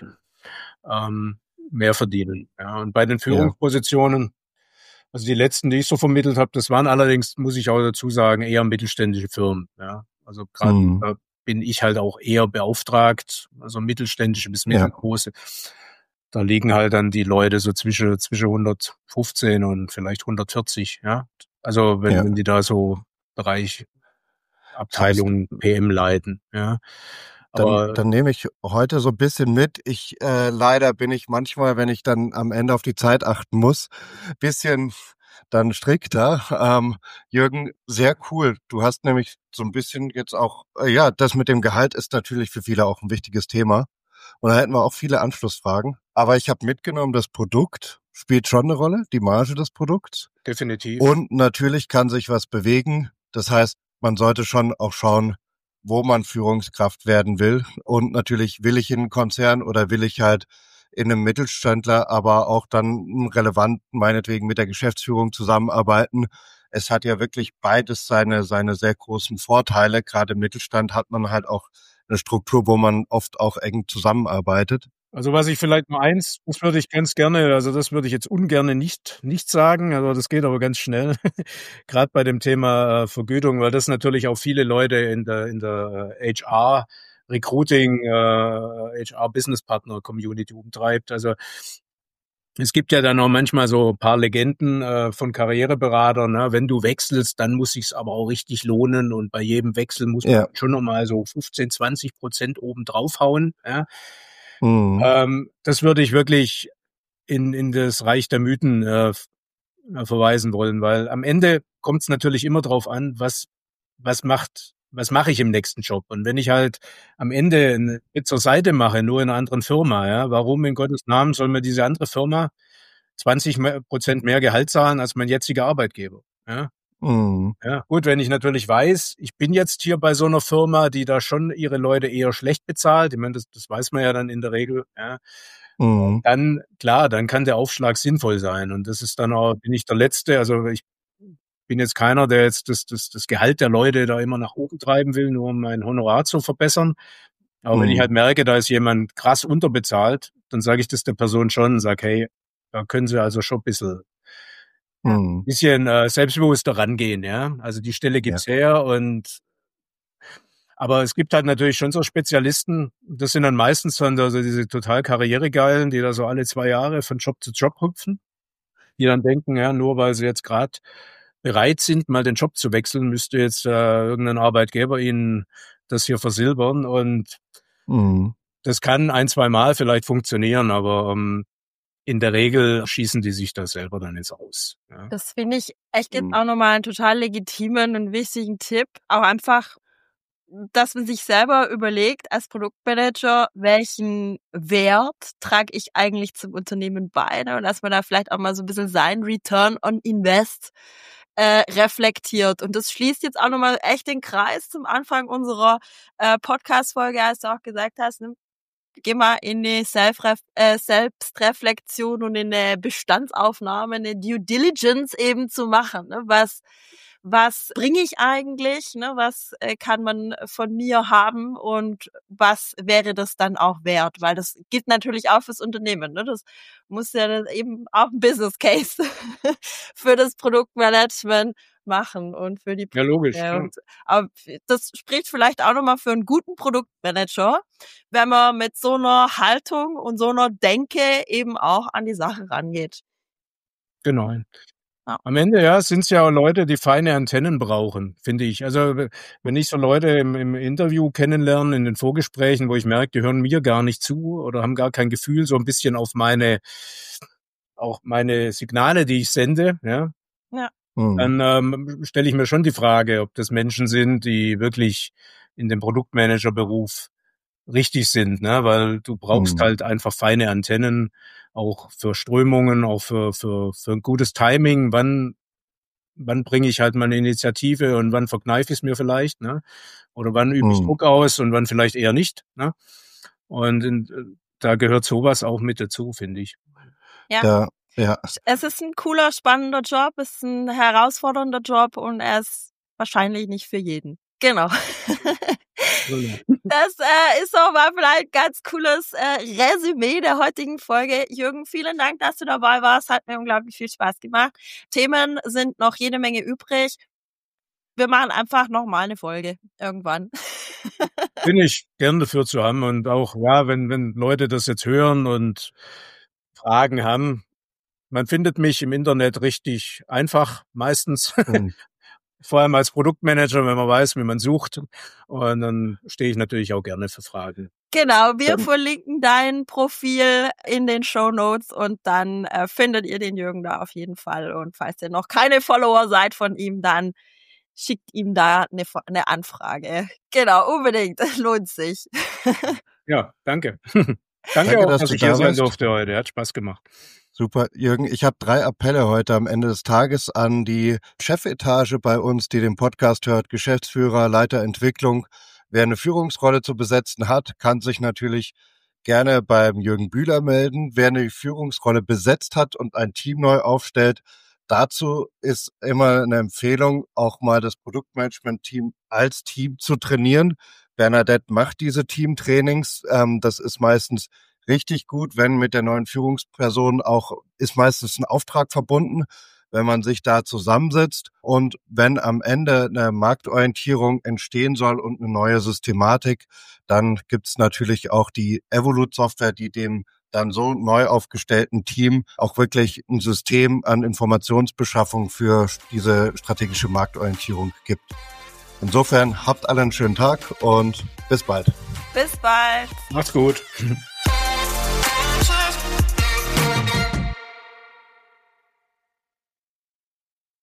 ähm, mehr verdienen. Ja. Und bei den Führungspositionen, ja. Also die letzten, die ich so vermittelt habe, das waren allerdings, muss ich auch dazu sagen, eher mittelständische Firmen. Ja. Also gerade hm. da bin ich halt auch eher beauftragt, also mittelständische bis mittelgroße. Ja. Da liegen halt dann die Leute so zwischen zwischen hundertfünfzehn und vielleicht hundertvierzig. Ja. Also wenn, ja. wenn die da so Bereich Abteilungen P M leiten. Ja. Dann, dann nehme ich heute so ein bisschen mit. Ich äh, leider bin ich manchmal, wenn ich dann am Ende auf die Zeit achten muss, bisschen dann strikter. Ähm, Jürgen, sehr cool. Du hast nämlich so ein bisschen jetzt auch, äh, ja, das mit dem Gehalt ist natürlich für viele auch ein wichtiges Thema. Und da hätten wir auch viele Anschlussfragen. Aber ich habe mitgenommen, das Produkt spielt schon eine Rolle, die Marge des Produkts. Definitiv. Und natürlich kann sich was bewegen. Das heißt, man sollte schon auch schauen, wo man Führungskraft werden will. Und natürlich will ich in einen Konzern oder will ich halt in einem Mittelständler, aber auch dann relevant, meinetwegen mit der Geschäftsführung zusammenarbeiten. Es hat ja wirklich beides seine, seine sehr großen Vorteile. Gerade im Mittelstand hat man halt auch eine Struktur, wo man oft auch eng zusammenarbeitet. Also was ich vielleicht mal eins, das würde ich ganz gerne, also das würde ich jetzt ungerne nicht nicht sagen, also das geht aber ganz schnell, gerade bei dem Thema äh, Vergütung, weil das natürlich auch viele Leute in der in der H R Recruiting, äh, H R Business Partner Community umtreibt. Also es gibt ja dann auch manchmal so ein paar Legenden äh, von Karriereberatern, ne? Wenn du wechselst, dann muss sich's aber auch richtig lohnen und bei jedem Wechsel muss man ja. schon nochmal so fünfzehn, zwanzig Prozent oben draufhauen, ja. Mhm. Ähm, das würde ich wirklich in, in das Reich der Mythen äh, verweisen wollen, weil am Ende kommt es natürlich immer drauf an, was, was macht, was mache ich im nächsten Job? Und wenn ich halt am Ende einen Schritt zur Seite mache, nur in einer anderen Firma, ja, warum in Gottes Namen soll mir diese andere Firma zwanzig Prozent mehr Gehalt zahlen als mein jetziger Arbeitgeber? Ja. Mhm. Ja, gut, wenn ich natürlich weiß, ich bin jetzt hier bei so einer Firma, die da schon ihre Leute eher schlecht bezahlt, ich meine, das, das weiß man ja dann in der Regel, ja, mhm. dann, klar, dann kann der Aufschlag sinnvoll sein und das ist dann auch, bin ich der Letzte, also ich bin jetzt keiner, der jetzt das, das, das Gehalt der Leute da immer nach oben treiben will, nur um mein Honorar zu verbessern, aber mhm. wenn ich halt merke, da ist jemand krass unterbezahlt, dann sage ich das der Person schon und sage, hey, da können Sie also schon ein bisschen ein bisschen äh, selbstbewusster rangehen, ja. Also die Stelle gibt's ja. her und Aber es gibt halt natürlich schon so Spezialisten, das sind dann meistens dann also diese total Karrieregeilen, die da so alle zwei Jahre von Job zu Job hüpfen, die dann denken, ja, nur weil sie jetzt gerade bereit sind, mal den Job zu wechseln, müsste jetzt äh, irgendein Arbeitgeber ihnen das hier versilbern. Und mhm. das kann ein, zwei Mal vielleicht funktionieren, aber ähm, in der Regel schießen die sich da selber dann ins Aus. Ja. Das finde ich echt jetzt auch nochmal einen total legitimen und wichtigen Tipp. Auch einfach, dass man sich selber überlegt als Produktmanager, welchen Wert trage ich eigentlich zum Unternehmen bei, ne? Und dass man da vielleicht auch mal so ein bisschen sein Return on Invest äh, reflektiert. Und das schließt jetzt auch nochmal echt den Kreis zum Anfang unserer äh, Podcast-Folge, als du auch gesagt hast, ne? Geh mal in die Self-Ref- äh, Selbstreflexion und in eine Bestandsaufnahme, eine Due Diligence eben zu machen. Ne? Was was bringe ich eigentlich? Ne? Was äh, kann man von mir haben und was wäre das dann auch wert? Weil das gilt natürlich auch fürs Unternehmen. Ne? Das muss ja dann eben auch ein Business Case für das Produktmanagement machen und für die ja, logisch. Ja. Und, aber das spricht vielleicht auch nochmal für einen guten Produktmanager, wenn man mit so einer Haltung und so einer Denke eben auch an die Sache rangeht. Genau. Ja. Am Ende, ja, sind es ja Leute, die feine Antennen brauchen, finde ich. Also wenn ich so Leute im, im Interview kennenlerne, in den Vorgesprächen, wo ich merke, die hören mir gar nicht zu oder haben gar kein Gefühl so ein bisschen auf meine, auch meine Signale, die ich sende, ja. Ja. Dann ähm, stelle ich mir schon die Frage, ob das Menschen sind, die wirklich in dem Produktmanager-Beruf richtig sind, ne? Weil du brauchst mhm. halt einfach feine Antennen, auch für Strömungen, auch für für für ein gutes Timing. Wann wann bringe ich halt mal eine Initiative und wann verkneife ich es mir vielleicht, ne? Oder wann übe ich mhm. Druck aus und wann vielleicht eher nicht, ne? Und in, da gehört sowas auch mit dazu, finde ich. Ja. ja. Ja. Es ist ein cooler, spannender Job, es ist ein herausfordernder Job und er ist wahrscheinlich nicht für jeden. Genau. Das äh, ist auch mal vielleicht ein ganz cooles äh, Resümee der heutigen Folge. Jürgen, vielen Dank, dass du dabei warst. Hat mir unglaublich viel Spaß gemacht. Themen sind noch jede Menge übrig. Wir machen einfach noch mal eine Folge irgendwann. Bin ich gern dafür zu haben und auch, ja, wenn, wenn Leute das jetzt hören und Fragen haben, man findet mich im Internet richtig einfach, meistens. Mhm. Vor allem als Produktmanager, wenn man weiß, wie man sucht. Und dann stehe ich natürlich auch gerne für Fragen. Genau, wir dann verlinken dein Profil in den Shownotes und dann äh, findet ihr den Jürgen da auf jeden Fall. Und falls ihr noch keine Follower seid von ihm, dann schickt ihm da eine, eine Anfrage. Genau, unbedingt. Lohnt sich. Ja, danke. danke, danke auch, dass, dass ich hier sein durfte heute. Hat Spaß gemacht. Super, Jürgen. Ich habe drei Appelle heute am Ende des Tages an die Chefetage bei uns, die den Podcast hört, Geschäftsführer, Leiter Entwicklung. Wer eine Führungsrolle zu besetzen hat, kann sich natürlich gerne beim Jürgen Bühler melden. Wer eine Führungsrolle besetzt hat und ein Team neu aufstellt, dazu ist immer eine Empfehlung, auch mal das Produktmanagement-Team als Team zu trainieren. Bernadette macht diese Teamtrainings. Ähm, das ist meistens richtig gut, wenn mit der neuen Führungsperson auch, ist meistens ein Auftrag verbunden, wenn man sich da zusammensetzt und wenn am Ende eine Marktorientierung entstehen soll und eine neue Systematik, dann gibt's natürlich auch die Evolut-Software, die dem dann so neu aufgestellten Team auch wirklich ein System an Informationsbeschaffung für diese strategische Marktorientierung gibt. Insofern habt alle einen schönen Tag und bis bald. Bis bald. Macht's gut.